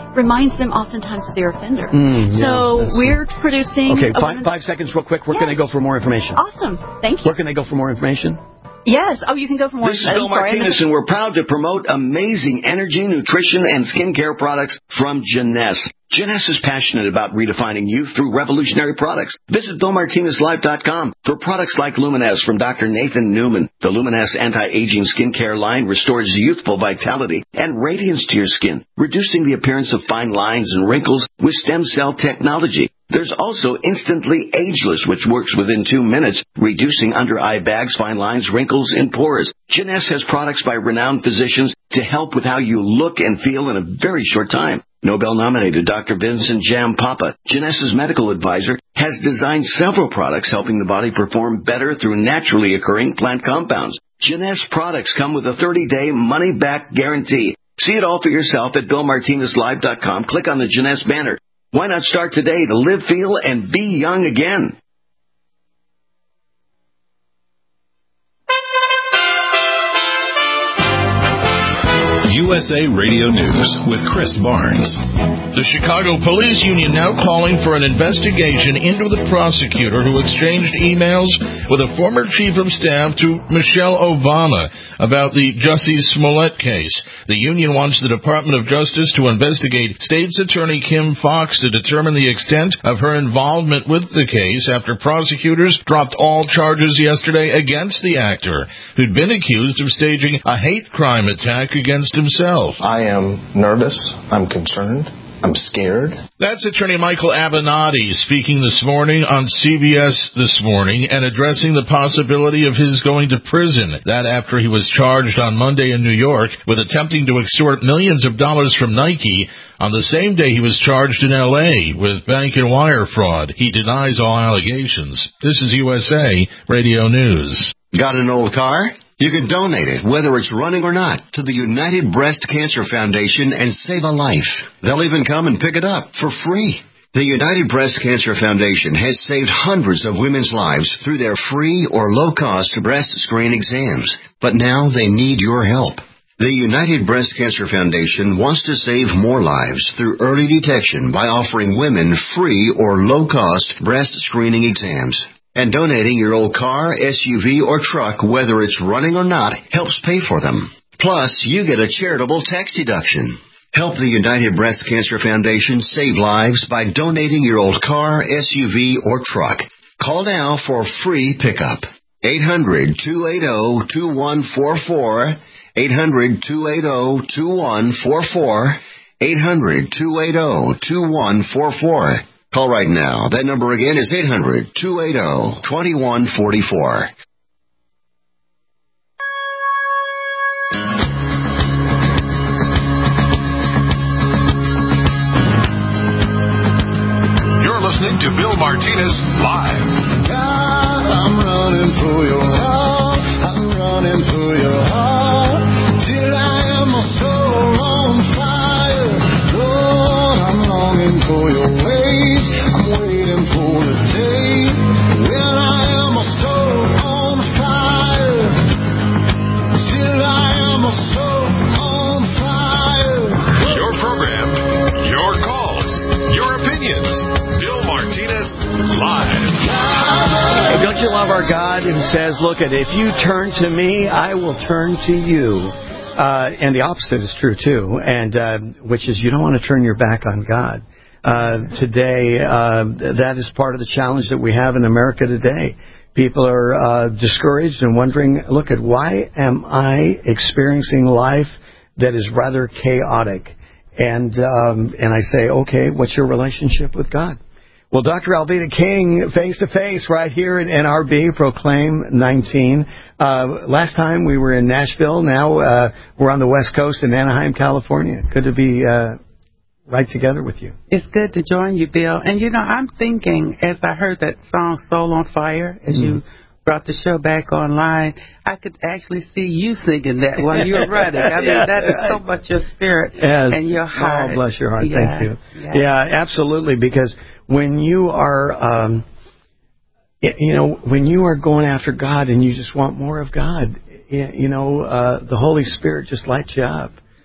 C: reminds them oftentimes of their offender.
L: Mm, yeah,
C: so we're producing...
L: Okay,
C: a
L: five,
C: women's-
L: five seconds real quick. Where
C: Yes.
L: can they go for more information?
C: Awesome. Thank you.
L: Where can they go for more information?
C: Yes. Oh, you can go for more
D: This is
C: I'm
D: Bill
C: sorry, I
D: Martinez,
C: missed-
D: and we're proud to promote amazing energy, nutrition, and skincare products from Jeunesse. Jeunesse is passionate about redefining youth through revolutionary products. Visit Bill Martinez Live dot com for products like Luminesse from Doctor Nathan Newman. The Luminesse anti-aging skincare line restores youthful vitality and radiance to your skin, reducing the appearance of fine lines and wrinkles with stem cell technology. There's also Instantly Ageless, which works within two minutes, reducing under-eye bags, fine lines, wrinkles, and pores. Jeunesse has products by renowned physicians to help with how you look and feel in a very short time. Nobel-nominated Doctor Vincent Jam Papa, Jeunesse medical advisor, has designed several products helping the body perform better through naturally occurring plant compounds. Jeunesse products come with a thirty-day money-back guarantee. See it all for yourself at Bill Martinez Live dot com. Click on the Jeunesse banner. Why not start today to live, feel, and be young again?
A: U S A Radio News with Chris Barnes.
B: The Chicago Police Union now calling for an investigation into the prosecutor who exchanged emails with a former chief of staff to Michelle Obama about the Jussie Smollett case. The union wants the Department of Justice to investigate State's Attorney Kim Foxx to determine the extent of her involvement with the case after prosecutors dropped all charges yesterday against the actor, who'd been accused of staging a hate crime attack against himself.
V: I am nervous. I'm concerned. I'm scared.
B: That's Attorney Michael Avenatti speaking this morning on C B S This Morning and addressing the possibility of his going to prison. That after he was charged on Monday in New York with attempting to extort millions of dollars from Nike. On the same day he was charged in L A with bank and wire fraud. He denies all allegations. This is U S A Radio News.
H: Got an old car? You can donate it, whether it's running or not, to the United Breast Cancer Foundation and save a life. They'll even come and pick it up for free. The United Breast Cancer Foundation has saved hundreds of women's lives through their free or low-cost breast screen exams. But now they need your help. The United Breast Cancer Foundation wants to save more lives through early detection by offering women free or low-cost breast screening exams. And donating your old car, S U V, or truck, whether it's running or not, helps pay for them. Plus, you get a charitable tax deduction. Help the United Breast Cancer Foundation save lives by donating your old car, S U V, or truck. Call now for free pickup. eight hundred, two eighty, two one four four. eight hundred, two eighty, two one four four. eight hundred, two eighty, two one four four. Call right now. That number again is eight hundred, two eighty, two one four four.
A: You're listening to Bill Martinez Live.
K: God, I'm running for your heart. I'm running for your heart. Till I am my soul on fire. Lord, I'm longing for your ways. I'm waiting for the day when I am my soul on fire. Till I am my soul on fire.
A: Your program, your calls, your opinions. Bill Martinez Live.
L: Hey, don't you love our God who says, look, at if you turn to me, I will turn to you. Uh, and the opposite is true, too, and uh, which is you don't want to turn your back on God. Uh, today, uh, that is part of the challenge that we have in America today. People are uh, discouraged and wondering, look, at why am I experiencing life that is rather chaotic? And um, and I say, okay, what's your relationship with God? Well, Doctor Alveda King, face-to-face right here in N R B, Proclaim nineteen. Uh, last time we were in Nashville. Now uh, we're on the West Coast in Anaheim, California. Good to be uh, right together with you.
W: It's good to join you, Bill. And, you know, I'm thinking, as I heard that song, Soul on Fire, as mm. you brought the show back online, I could actually see you singing that while you were running. I mean, yeah, that is so much your spirit
L: As,
W: and your heart.
L: Oh, bless your heart.
W: Yeah,
L: Thank you.
W: Yeah.
L: yeah, absolutely, because when you are, um, you know, when you are going after God and you just want more of God, you know, uh, the Holy Spirit just lights you up.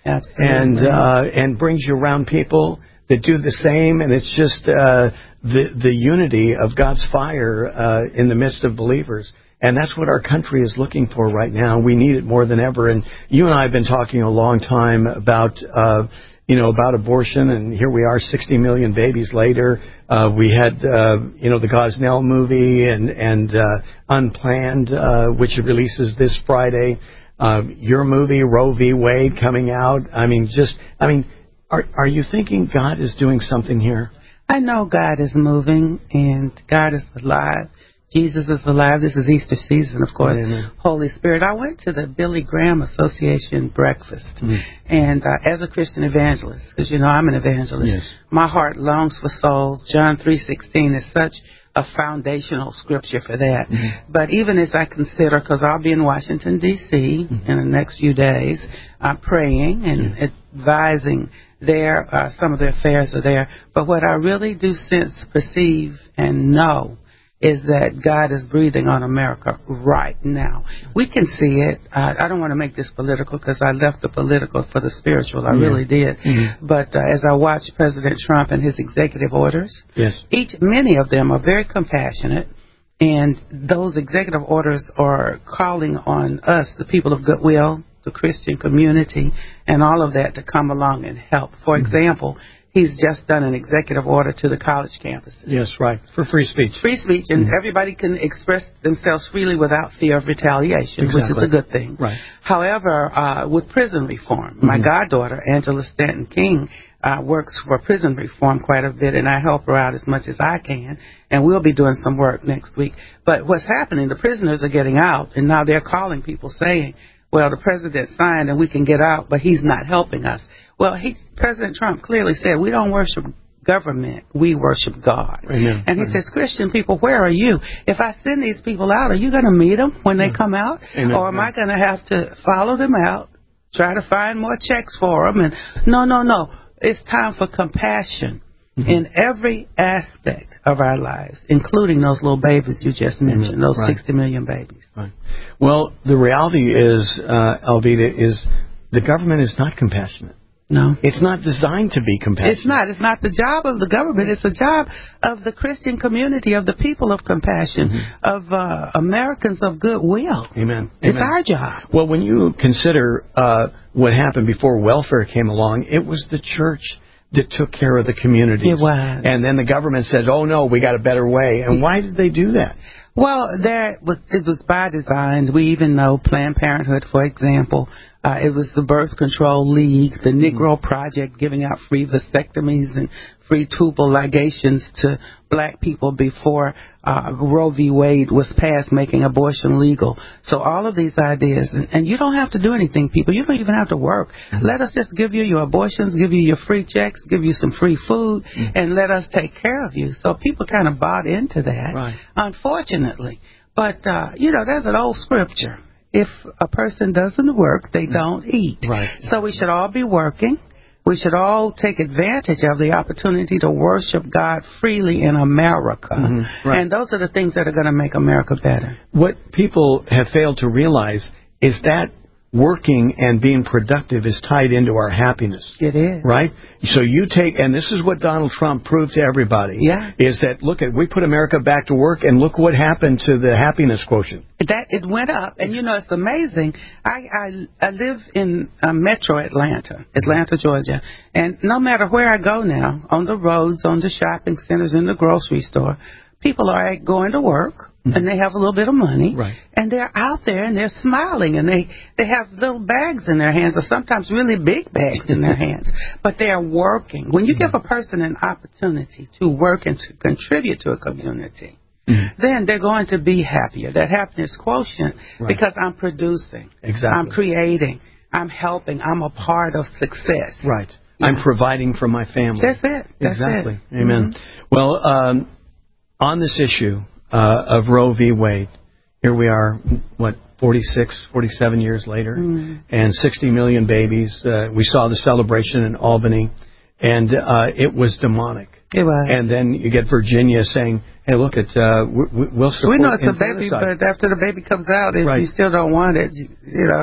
W: Absolutely.
L: and uh, and brings you around people that do the same, and it's just uh, the the unity of God's fire uh, in the midst of believers. And that's what our country is looking for right now. We need it more than ever. And you and I have been talking a long time about, uh, you know, about abortion. And here we are, sixty million babies later. Uh, we had, uh, you know, the Gosnell movie and, and uh, Unplanned, uh, which releases this Friday. Uh, your movie, Roe v. Wade, coming out. I mean, just, I mean, are, are you thinking God is doing something here?
W: I know God is moving and God is alive. Jesus is alive. This is Easter season, of course. Amen. Holy Spirit. I went to the Billy Graham Association breakfast, mm. and uh, as a Christian evangelist, because you know I'm an evangelist, yes. My heart longs for souls. John three sixteen is such a foundational scripture for that. Mm-hmm. But even as I consider, because I'll be in Washington D C mm-hmm. in the next few days, I'm praying and mm-hmm. advising there. Uh, some of the affairs are there. But what I really do sense, perceive, and know is that God is breathing on America right now. We can see it. Uh, I don't want to make this political because I left the political for the spiritual. I yeah. really did. Mm-hmm. But uh, as I watch President Trump and his executive orders, yes. each many of them are very compassionate, and those executive orders are calling on us, the people of goodwill, the Christian community, and all of that to come along and help. For mm-hmm. example, he's just done an executive order to the college campuses.
L: Yes, right, for free speech.
W: Free speech, and mm-hmm. everybody can express themselves freely without fear of retaliation, exactly. which is a good thing.
L: Right.
W: However, uh, with prison reform, mm-hmm. my goddaughter, Angela Stanton King, uh, works for prison reform quite a bit, and I help her out as much as I can, and we'll be doing some work next week. But what's happening, the prisoners are getting out, and now they're calling people saying, well, the president signed and we can get out, but he's not helping us. Well, he, President Trump clearly said, we don't worship government, we worship God.
L: Amen.
W: And he
L: Amen.
W: says, Christian people, where are you? If I send these people out, are you going to meet them when they come out?
L: Amen.
W: Or am I going to have to follow them out, try to find more checks for them? And no, no, no. It's time for compassion mm-hmm. in every aspect of our lives, including those little babies you just mentioned, mm-hmm. those right. sixty million babies.
L: Right. Well, the reality is, uh, Alveda, is the government is not compassionate.
W: No.
L: It's not designed to be compassionate.
W: It's not. It's not the job of the government. It's the job of the Christian community, of the people of compassion, mm-hmm. of uh, Americans of goodwill.
L: Amen.
W: It's
L: Amen.
W: our job.
L: Well, when you consider uh, what happened before welfare came along, it was the church that took care of the communities.
W: It was.
L: And then the government said, oh, no, we got a better way. And why did they do that?
W: Well, there was, it was by design. We even know Planned Parenthood, for example. Uh, it was the Birth Control League, the Negro Project, giving out free vasectomies and free tubal ligations to black people before uh, Roe v. Wade was passed, making abortion legal. So all of these ideas, and, and you don't have to do anything, people. You don't even have to work. Mm-hmm. Let us just give you your abortions, give you your free checks, give you some free food, mm-hmm. and let us take care of you. So people kind of bought into that,
L: right.
W: unfortunately. But, uh, you know, there's an old scripture. If a person doesn't work, they don't eat.
L: Right.
W: So we should all be working. We should all take advantage of the opportunity to worship God freely in America.
L: Mm-hmm. Right.
W: And those are the things that are going to make America better.
L: What people have failed to realize is that working and being productive is tied into our happiness.
W: It is.
L: Right? So you take, and this is what Donald Trump proved to everybody,
W: yeah.
L: is that, look, at we put America back to work, and look what happened to the happiness quotient.
W: That it went up, and you know, it's amazing. I I, I live in uh, Metro Atlanta, Atlanta, Georgia, and no matter where I go now, on the roads, on the shopping centers, in the grocery store, people are going to work. Mm-hmm. And they have a little bit of money,
L: right.
W: and they're out there and they're smiling, and they, they have little bags in their hands, or sometimes really big bags in their hands, but they are working. When you give a person an opportunity to work and to contribute to a community, mm-hmm. then they're going to be happier. That happiness quotient, right. because I'm producing,
L: exactly.
W: I'm creating, I'm helping, I'm a part of success.
L: Right.
W: Yeah.
L: I'm providing for my family.
W: That's it. That's
L: exactly.
W: it.
L: Amen.
W: Mm-hmm.
L: Well, um, on this issue uh, of Roe v. Wade, here we are, what, forty-six, forty-seven years later,
W: mm.
L: and sixty million babies. Uh, we saw the celebration in Albany, and uh, it was demonic.
W: It was.
L: And then you get Virginia saying, hey, look, it, uh, we, we'll support
W: We know it's a
L: infanticide.
W: baby, but after the baby comes out, if
L: right.
W: you still don't want it, you, you know, it's,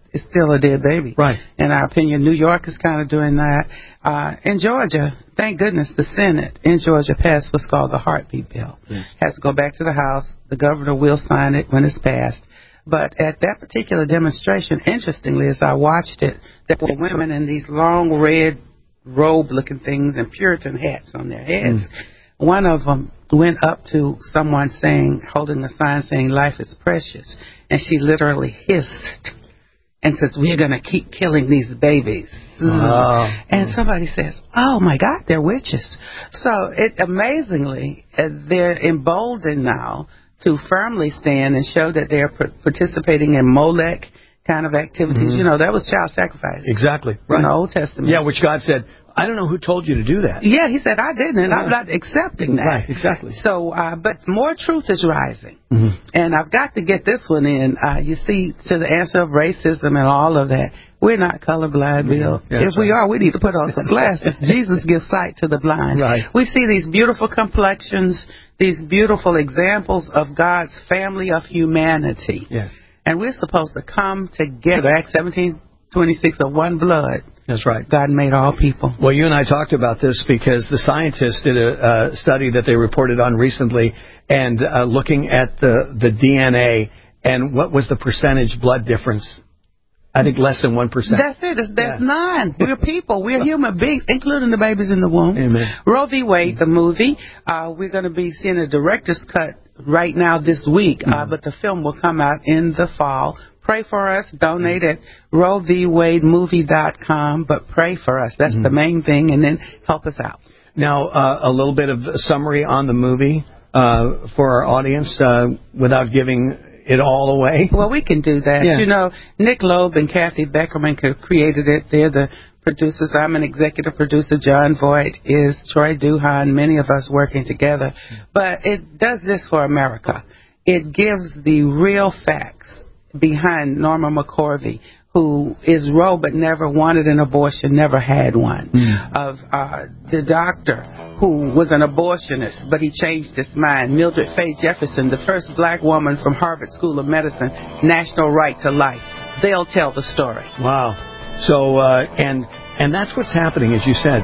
W: it's still a dead baby.
L: Right.
W: In our opinion, New York is kind of doing that. Uh, in Georgia, thank goodness the Senate in Georgia passed what's called the heartbeat bill.
L: Yes.
W: Has to go back to the House. The governor will sign it when it's passed. But at that particular demonstration, interestingly, as I watched it, there were women in these long red robe-looking things and Puritan hats on their heads. Mm. One of them went up to someone saying, holding a sign saying, "Life is precious," and she literally hissed and says, "We're going to keep killing these babies." Oh. And somebody says, "Oh my God, they're witches." So it amazingly, uh, they're emboldened now to firmly stand and show that they're p- participating in Molech kind of activities. Mm-hmm. You know, that was child sacrifice.
L: Exactly. Right.
W: In the Old Testament.
L: Yeah, which God said, I don't know who told you to do that.
W: Yeah, he said, I didn't, and
L: yeah.
W: I'm not accepting that.
L: Right, exactly.
W: So, uh, but more truth is rising.
L: Mm-hmm.
W: And I've got to get this one in. Uh, you see, to the answer of racism and all of that, we're not colorblind, Bill.
L: Yeah,
W: if we
L: right.
W: are, we need to put on some glasses. Jesus gives sight to the blind.
L: Right.
W: We see these beautiful complexions, these beautiful examples of God's family of humanity.
L: Yes.
W: And we're supposed to come together. Acts seventeen twenty-six, of one blood.
L: That's right.
W: God made all people.
L: Well, you and I talked about this because the scientists did a uh, study that they reported on recently, and uh, looking at the, the D N A and what was the percentage blood difference. I think less than one percent.
W: That's it. It's, that's
L: yeah.
W: none. We're people. We're human beings, including the babies in the womb.
L: Amen.
W: Roe v. Wade, the movie. Uh, we're going to be seeing a director's cut right now this week, mm-hmm. uh, but the film will come out in the fall. Pray for us. Donate at roe v wade movie dot com, but pray for us. That's mm-hmm. the main thing, and then help us out.
L: Now, uh, a little bit of summary on the movie uh, for our audience uh, without giving it all away.
W: Well, we can do that.
L: Yeah.
W: You know, Nick Loeb and Kathy Beckerman created it. They're the producers. I'm an executive producer. John Voight is, Troy Duhan, many of us working together. But it does this for America. It gives the real facts behind Norma McCorvey, who is Roe but never wanted an abortion, never had one. Mm. Of uh, the doctor who was an abortionist, but he changed his mind. Mildred Faye Jefferson, the first black woman from Harvard School of Medicine, national right to life. They'll tell the story.
L: Wow. So, uh, and and that's what's happening, as you said.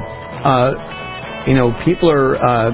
L: Uh, you know, people are uh,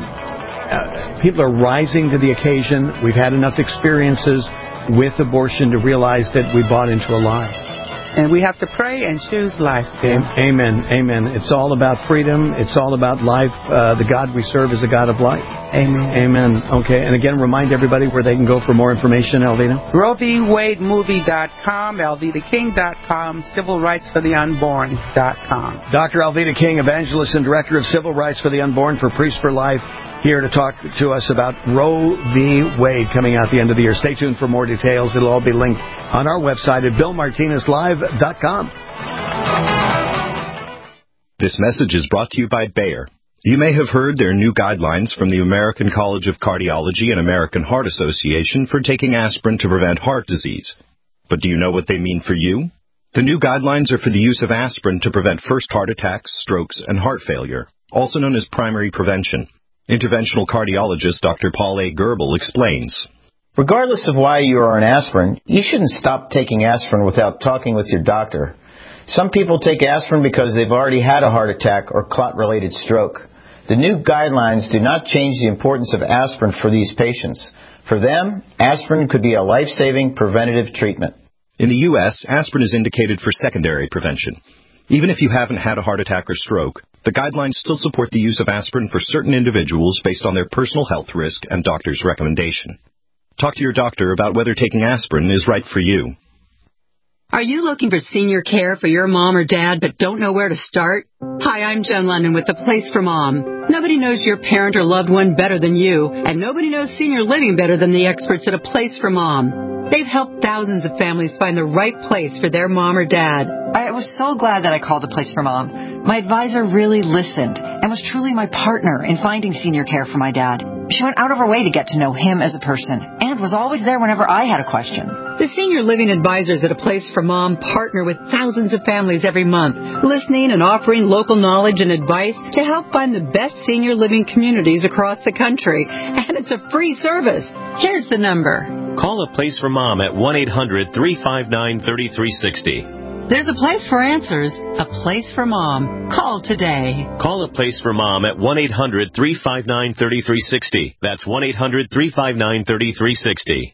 L: uh, people are rising to the occasion. We've had enough experiences with abortion to realize that we bought into a lie.
W: And we have to pray and choose life.
L: Amen. Amen. It's all about freedom. It's all about life. Uh, the God we serve is a God of life.
W: Amen.
L: Amen. Okay. And again, remind everybody where they can go for more information, Alveda.
W: roe v wade movie dot com, alveda king dot com, civil rights for the unborn dot com.
L: Doctor Alveda King, evangelist and director of Civil Rights for the Unborn for Priests for Life, here to talk to us about Roe v. Wade coming out the end of the year. Stay tuned for more details. It'll all be linked on our website at bill martinez live dot com.
E: This message is brought to you by Bayer. You may have heard there are new guidelines from the American College of Cardiology and American Heart Association for taking aspirin to prevent heart disease. But do you know what they mean for you? The new guidelines are for the use of aspirin to prevent first heart attacks, strokes, and heart failure, also known as primary prevention. Interventional cardiologist Doctor Paul A. Goebel explains.
F: Regardless of why you are on aspirin, you shouldn't stop taking aspirin without talking with your doctor. Some people take aspirin because they've already had a heart attack or clot-related stroke. The new guidelines do not change the importance of aspirin for these patients. For them, aspirin could be a life-saving preventative treatment.
E: In the U S, aspirin is indicated for secondary prevention. Even if you haven't had a heart attack or stroke, the guidelines still support the use of aspirin for certain individuals based on their personal health risk and doctor's recommendation. Talk to your doctor about whether taking aspirin is right for you.
G: Are you looking for senior care for your mom or dad but don't know where to start? Hi, I'm Jen London with The Place for Mom. Nobody knows your parent or loved one better than you, and nobody knows senior living better than the experts at A Place for Mom. They've helped thousands of families find the right place for their mom or dad.
X: I was so glad that I called A Place for Mom. My advisor really listened and was truly my partner in finding senior care for my dad. She went out of her way to get to know him as a person and was always there whenever I had a question.
G: The senior living advisors at A Place for Mom partner with thousands of families every month, listening and offering local knowledge and advice to help find the best senior living communities across the country. And it's a free service. Here's the number.
Y: Call A Place for Mom at one eight hundred three five nine three three six zero.
G: There's a place for answers, a place for Mom. Call today.
I: Call A Place for Mom at one eight hundred three five nine three three six zero. That's one eight hundred three five nine three three six zero.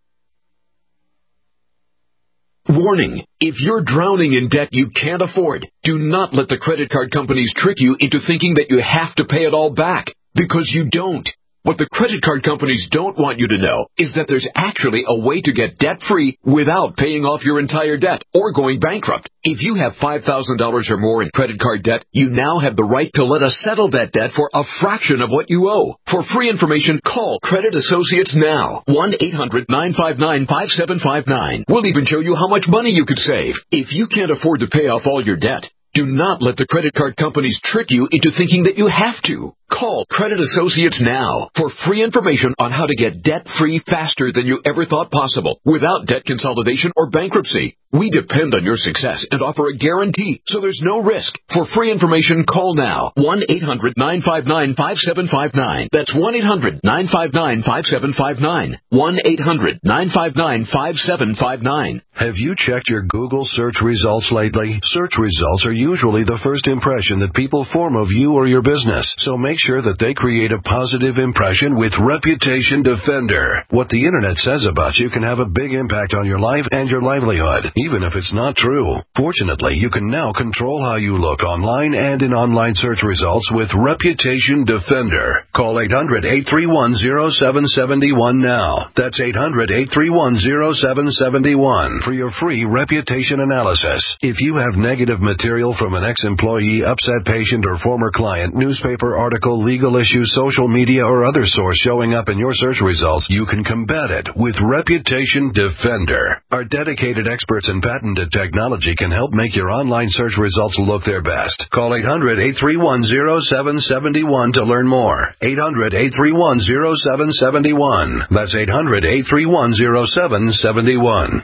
J: Warning, if you're drowning in debt you can't afford, do not let the credit card companies trick you into thinking that you have to pay it all back, because you don't. What the credit card companies don't want you to know is that there's actually a way to get debt-free without paying off your entire debt or going bankrupt. If you have five thousand dollars or more in credit card debt, you now have the right to let us settle that debt for a fraction of what you owe. For free information, call Credit Associates now. one eight hundred nine five nine five seven five nine. We'll even show you how much money you could save. If you can't afford to pay off all your debt, do not let the credit card companies trick you into thinking that you have to. Call Credit Associates now for free information on how to get debt-free faster than you ever thought possible, without debt consolidation or bankruptcy. We depend on your success and offer a guarantee, so there's no risk. For free information, call now. one eight hundred nine five nine five seven five nine. That's one eight hundred nine five nine five seven five nine. one eight hundred nine five nine five seven five nine.
A: Have you checked your Google search results lately? Search results are usually the first impression that people form of you or your business, so make sure that they create a positive impression with Reputation Defender. What the internet says about you can have a big impact on your life and your livelihood, even if it's not true. Fortunately, you can now control how you look online and in online search results with Reputation Defender. Call eight hundred eight three one zero seven seven one now. That's eight hundred eight three one zero seven seven one for your free reputation analysis. If you have negative material from an ex-employee, upset patient, or former client, newspaper article, legal issue, social media, or other source showing up in your search results, you can combat it with Reputation Defender. Our dedicated experts in patented technology can help make your online search results look their best. Call eight hundred eight three one zero seven seven one to learn more. eight hundred eight three one zero seven seven one. That's eight hundred eight three one zero seven seven one.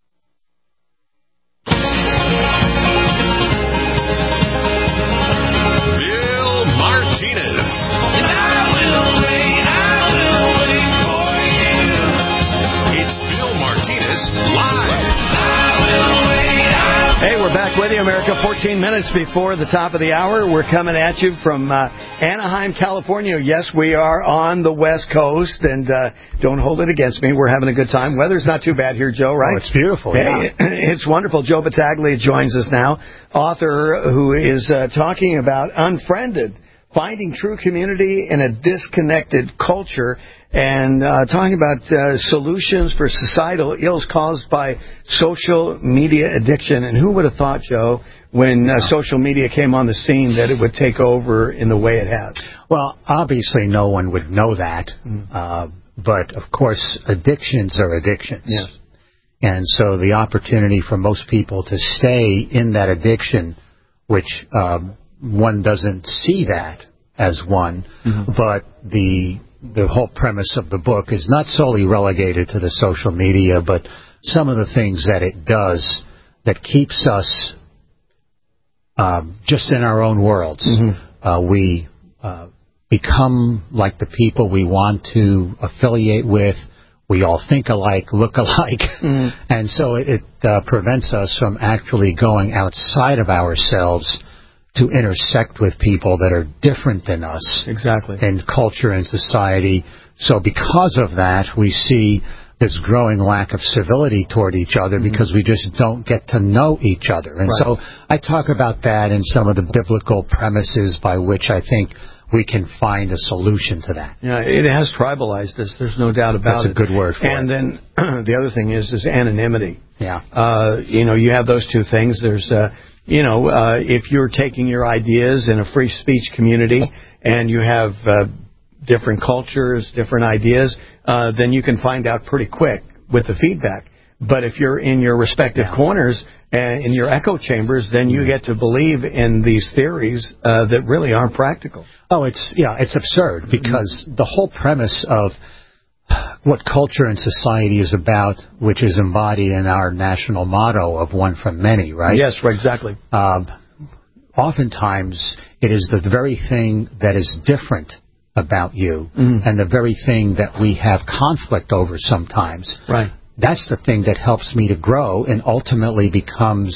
L: Hey, we're back with you, America. fourteen minutes before the top of the hour. We're coming at you from uh, Anaheim, California. Yes, we are on the West Coast, and uh, don't hold it against me. We're having a good time. Weather's not too bad here, Joe, right?
M: Oh, it's beautiful,
L: hey,
M: yeah.
L: It's wonderful. Joe Battaglia joins us now, author who is uh, talking about Unfriended, Finding True Community in a Disconnected Culture, and uh, talking about uh, solutions for societal ills caused by social media addiction. And who would have thought, Joe, when uh, social media came on the scene, that it would take over in the way it has?
M: Well, obviously no one would know that. Mm. Uh, but, of course, addictions are addictions.
L: Yes.
M: And so the opportunity for most people to stay in that addiction, which um, one doesn't see that as one, mm-hmm. but the the whole premise of the book is not solely relegated to the social media, but some of the things that it does that keeps us um, just in our own worlds. Mm-hmm. Uh, we uh, become like the people we want to affiliate with. We all think alike, look alike, mm-hmm. and so it, it uh, prevents us from actually going outside of ourselves to intersect with people that are different than us.
L: Exactly.
M: In culture and society. So because of that, we see this growing lack of civility toward each other mm-hmm. because we just don't get to know each other. And
L: right.
M: so I talk about that in some of the biblical premises by which I think we can find a solution to that.
L: Yeah, it has tribalized us. There's no doubt about
M: That's
L: it.
M: That's a good word for
L: and
M: it.
L: And then the other thing is, is anonymity.
M: Yeah.
L: Uh, you know, you have those two things. There's... Uh, You know, uh, if you're taking your ideas in a free speech community and you have uh, different cultures, different ideas, uh, then you can find out pretty quick with the feedback. But if you're in your respective yeah. corners and in your echo chambers, then you get to believe in these theories uh, that really aren't practical.
M: Oh, it's yeah, it's absurd because mm-hmm. the whole premise of what culture and society is about, which is embodied in our national motto of one from many, right?
L: Yes, right, exactly.
M: Uh, oftentimes, it is the very thing that is different about you mm. and the very thing that we have conflict over sometimes.
L: Right.
M: That's the thing that helps me to grow and ultimately becomes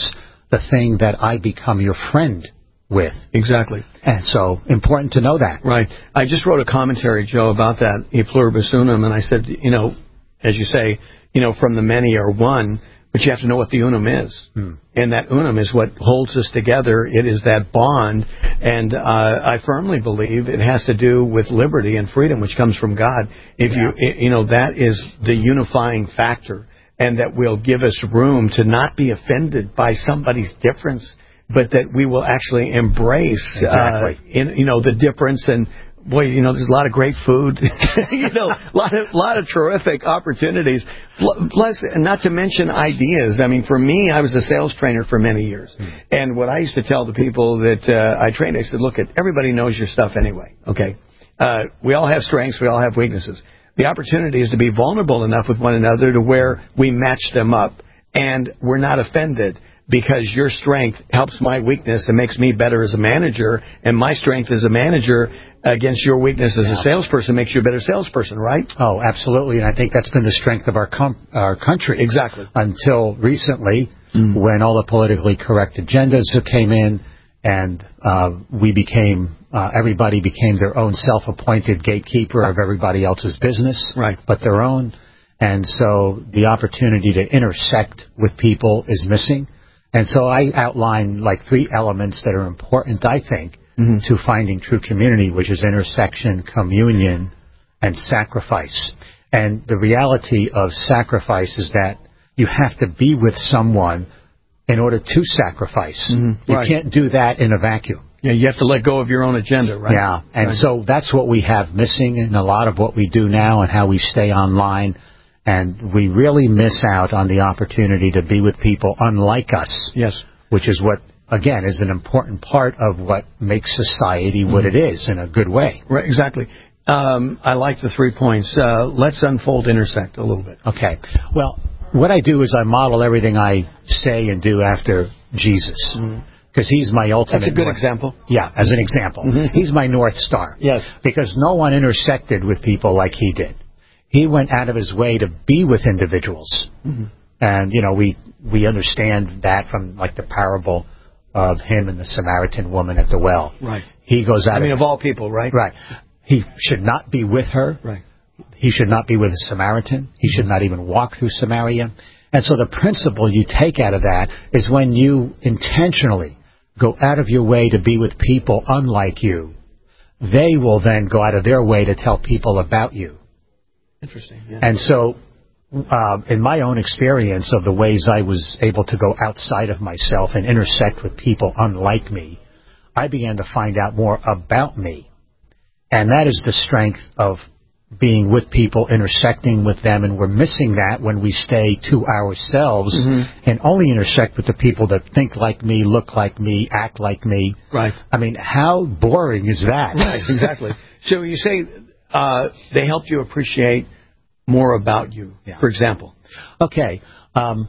M: the thing that I become your friend with.
L: Exactly.
M: And so, important to know that.
L: Right. I just wrote a commentary, Joe, about that, e pluribus unum, and I said, you know, as you say, you know, from the many are one, but you have to know what the unum is.
M: Hmm.
L: And that unum is what holds us together. It is that bond. And uh, I firmly believe it has to do with liberty and freedom, which comes from God. If
M: Yeah.
L: you, you know, that is the unifying factor, and that will give us room to not be offended by somebody's difference, but that we will actually embrace,
M: Exactly.
L: uh, in, you know, the difference. And boy, you know, there's a lot of great food, you know, a lot of, lot of terrific opportunities. Plus, not to mention ideas. I mean, for me, I was a sales trainer for many years. Mm. And what I used to tell the people that uh, I trained, I said, look, everybody knows your stuff anyway, okay? Uh, we all have strengths. We all have weaknesses. The opportunity is to be vulnerable enough with one another to where we match them up and we're not offended, because your strength helps my weakness and makes me better as a manager, and my strength as a manager against your weakness as
M: yeah.
L: a salesperson makes you a better salesperson, right?
M: Oh, absolutely, and I think that's been the strength of our com- our country.
L: Exactly.
M: Until recently,
L: mm.
M: when all the politically correct agendas came in, and uh, we became, uh, everybody became their own self-appointed gatekeeper of everybody else's business,
L: right.
M: but their own. And so the opportunity to intersect with people is missing. And so I outline like three elements that are important, I think, mm-hmm. to finding true community, which is intersection, communion, and sacrifice. And the reality of sacrifice is that you have to be with someone in order to sacrifice.
L: Mm-hmm.
M: You
L: right.
M: can't do that in a vacuum.
L: Yeah, you have to let go of your own agenda, right?
M: Yeah, and
L: right.
M: so that's what we have missing in a lot of what we do now and how we stay online. And we really miss out on the opportunity to be with people unlike us.
L: Yes.
M: Which is what, again, is an important part of what makes society what mm-hmm. it is in a good way.
L: Right, exactly. Um, I like the three points. Uh, let's unfold intersect a little bit.
M: Okay. Well, what I do is I model everything I say and do after Jesus. Because mm-hmm. he's my ultimate...
L: That's a good
M: north,
L: example.
M: Yeah, as an example. Mm-hmm. He's my North Star.
L: Yes.
M: Because no one intersected with people like he did. He went out of his way to be with individuals. Mm-hmm. And, you know, we we understand that from, like, the parable of him and the Samaritan woman at the well.
L: Right.
M: He goes out
L: I mean,
M: of...
L: of all people, right?
M: Right. He should not be with her.
L: Right.
M: He should not be with a Samaritan. He should not even walk through Samaria. And so the principle you take out of that is when you intentionally go out of your way to be with people unlike you, they will then go out of their way to tell people about you.
L: Interesting. Yeah.
M: And so, uh, in my own experience of the ways I was able to go outside of myself and intersect with people unlike me, I began to find out more about me. And that is the strength of being with people, intersecting with them, and we're missing that when we stay to ourselves mm-hmm. and only intersect with the people that think like me, look like me, act like me.
L: Right.
M: I mean, how boring is that?
L: Right, exactly. So you say... Uh, they help you appreciate more about you, yeah. for example.
M: Okay. Um,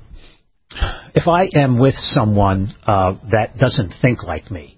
M: if I am with someone uh, that doesn't think like me,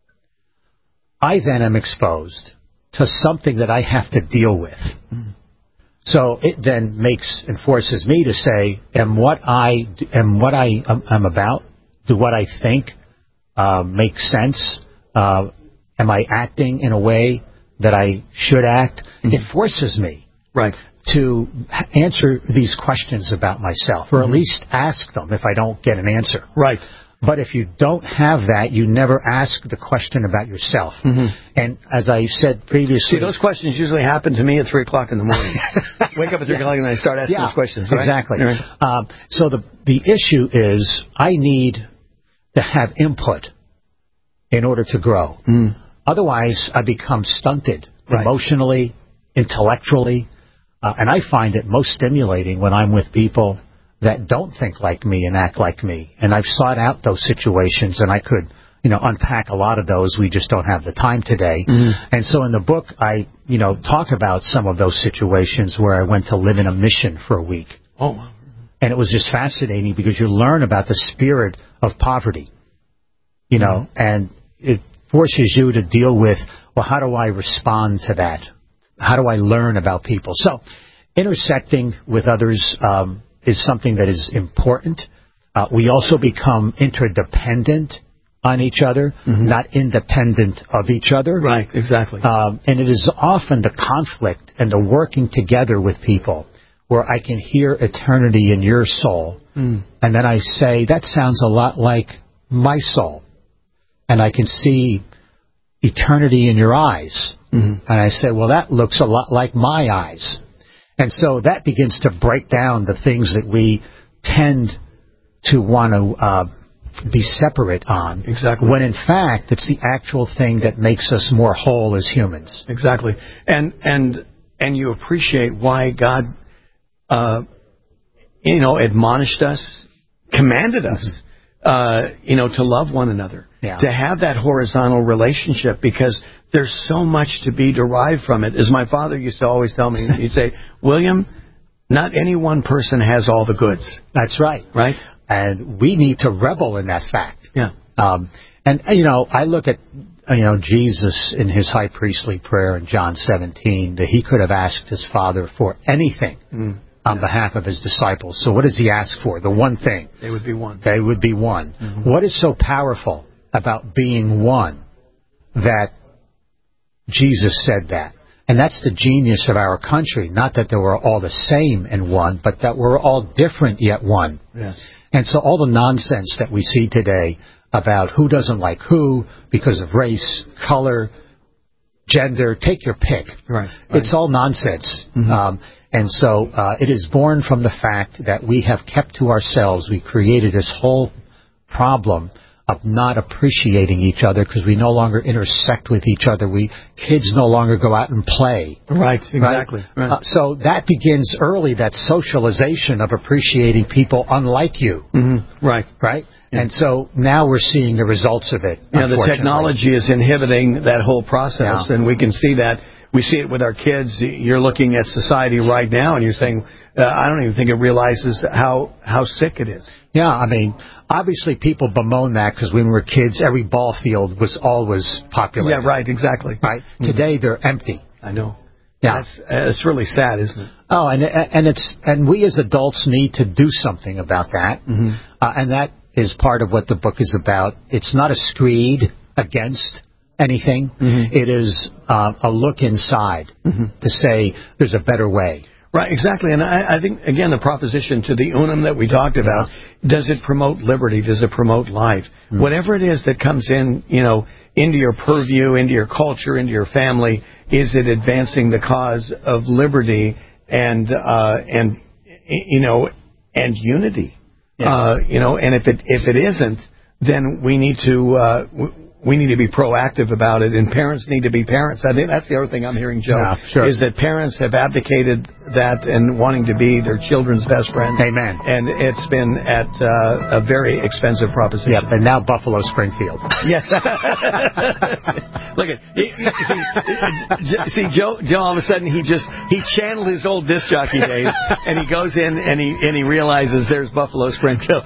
M: I then am exposed to something that I have to deal with. Mm. So it then makes and forces me to say, am what I am what I am about, do what I think uh, make sense? Uh, am I acting in a way that I should act? Mm-hmm. It forces me
L: right.
M: to answer these questions about myself, or mm-hmm. at least ask them if I don't get an answer.
L: Right.
M: But if you don't have that, you never ask the question about yourself.
L: Mm-hmm.
M: And as I said previously...
L: See, those questions usually happen to me at three o'clock in the morning. Wake up at three o'clock and I start asking
M: yeah,
L: those questions, right?
M: Exactly.
L: Right.
M: Um, so the the issue is I need to have input in order to grow.
L: Mm.
M: Otherwise, I become stunted
L: right.
M: emotionally, intellectually, uh, and I find it most stimulating when I'm with people that don't think like me and act like me. And I've sought out those situations, and I could, you know, unpack a lot of those. We just don't have the time today.
L: Mm-hmm.
M: And so in the book, I, you know, talk about some of those situations where I went to live in a mission for a week.
L: Oh.
M: And it was just fascinating because you learn about the spirit of poverty, you know, mm-hmm. and it forces you to deal with, well, how do I respond to that? How do I learn about people? So intersecting with others um, is something that is important. Uh, we also become interdependent on each other, mm-hmm. not independent of each other.
L: Right, exactly.
M: Um, and it is often the conflict and the working together with people where I can hear eternity in your soul, mm. and then I say, that sounds a lot like my soul. And I can see eternity in your eyes. Mm-hmm. And I say, well, that looks a lot like my eyes. And so that begins to break down the things that we tend to want to uh, be separate on.
L: Exactly.
M: When in fact, it's the actual thing that makes us more whole as humans.
L: Exactly. And and and you appreciate why God, uh, you know, admonished us, commanded us, mm-hmm. uh, you know, to love one another,
M: yeah.
L: to have that horizontal relationship, because there's so much to be derived from it. As my father used to always tell me, he'd say, William, not any one person has all the goods.
M: That's right.
L: Right?
M: And we need to revel in that fact.
L: Yeah.
M: Um, and, you know, I look at, you know, Jesus in his high priestly prayer in John seventeen, that he could have asked his Father for anything mm. on yeah. behalf of his disciples. So what does he ask for? The one thing.
L: They would be one.
M: They would be one.
L: Mm-hmm.
M: What is so powerful about being one that Jesus said that? And that's the genius of our country. Not that they were all the same in one, but that we're all different yet one.
L: Yes.
M: And so all the nonsense that we see today about who doesn't like who because of race, color, gender, take your pick.
L: Right. right.
M: It's all nonsense. Mm-hmm. Um, and so uh, it is born from the fact that we have kept to ourselves. We created this whole problem of not appreciating each other because we no longer intersect with each other. We kids no longer go out and play.
L: Right, exactly.
M: Right?
L: Right.
M: Uh, so that begins early, that socialization of appreciating people unlike you.
L: Mm-hmm. Right.
M: Right?
L: Yeah.
M: And so now we're seeing the results of it.
L: Yeah, the technology is inhibiting that whole process,
M: yeah.
L: and we can see that. We see it with our kids. You're looking at society right now, and you're saying, uh, I don't even think it realizes how, how sick it is.
M: Yeah, I mean, obviously people bemoan that because when we were kids, every ball field was always popular.
L: Yeah, right, exactly.
M: Right? Mm-hmm. Today, they're empty.
L: I know.
M: Yeah.
L: That's, uh, it's really sad, isn't it?
M: Oh, and and it's and we as adults need to do something about that.
L: Mm-hmm.
M: Uh, and that is part of what the book is about. It's not a screed against anything.
L: Mm-hmm.
M: It is uh, a look inside
L: mm-hmm.
M: to say there's a better way.
L: Right, exactly. And I, I think, again, the proposition to the unum that we talked about, does it promote liberty? Does it promote life? Mm-hmm. Whatever it is that comes in, you know, into your purview, into your culture, into your family, is it advancing the cause of liberty and, uh, and you know, and unity?
M: Yeah.
L: Uh, you know, and if it if it isn't, then we need to uh, we need to be proactive about it, and parents need to be parents. I think that's the other thing I'm hearing, Joe,
M: yeah, sure.
L: is that parents have abdicated that and wanting to be their children's best friend.
M: Amen.
L: And it's been at uh, a very expensive proposition.
M: Yep, and now Buffalo Springfield.
L: Yes. Look at see, see Joe. Joe, all of a sudden he just he channeled his old disc jockey days, and he goes in and he and he realizes there's Buffalo Springfield,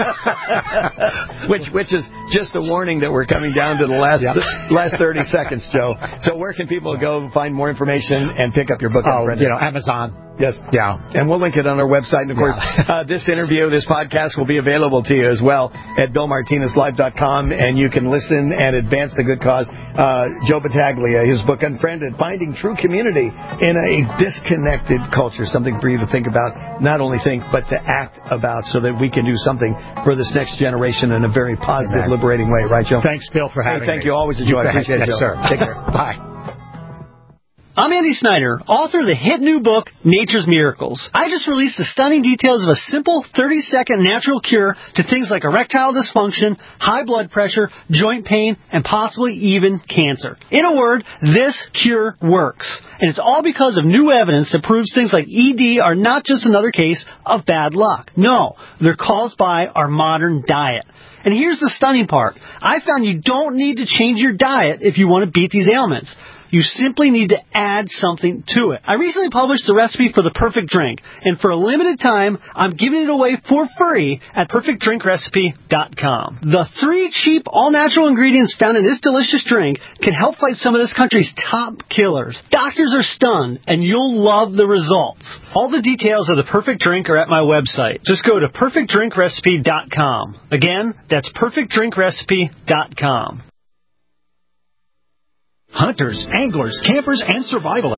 L: which which is just a warning that we're coming down to the last yep. last thirty seconds, Joe. So where can people go find more information and pick up your book?
M: Oh, you know, Amazon.
L: Yes.
M: Yeah.
L: And we'll link it on our website. And, of course, yeah. uh, this interview, this podcast will be available to you as well at Bill Martinez Live dot com, and you can listen and advance the good cause. Uh, Joe Battaglia, his book, Unfriended, Finding True Community in a Disconnected Culture, something for you to think about, not only think, but to act about so that we can do something for this next generation in a very positive,
M: Amen.
L: liberating way. Right, Joe?
M: Thanks, Bill, for having
L: hey, thank
M: me.
L: you. Always a joy. I appreciate it,
M: yes,
L: Joe.
M: sir.
L: Take care.
M: Bye.
N: I'm Andy Snyder, author of the hit new book, Nature's Miracles. I just released the stunning details of a simple thirty-second natural cure to things like erectile dysfunction, high blood pressure, joint pain, and possibly even cancer. In a word, this cure works. And it's all because of new evidence that proves things like E D are not just another case of bad luck. No, they're caused by our modern diet. And here's the stunning part. I found you don't need to change your diet if you want to beat these ailments. You simply need to add something to it. I recently published the recipe for the perfect drink, and for a limited time, I'm giving it away for free at perfect drink recipe dot com. The three cheap, all-natural ingredients found in this delicious drink can help fight some of this country's top killers. Doctors are stunned, and you'll love the results. All the details of the perfect drink are at my website. Just go to perfect drink recipe dot com. Again, that's perfect drink recipe dot com.
O: Hunters, anglers, campers, and survival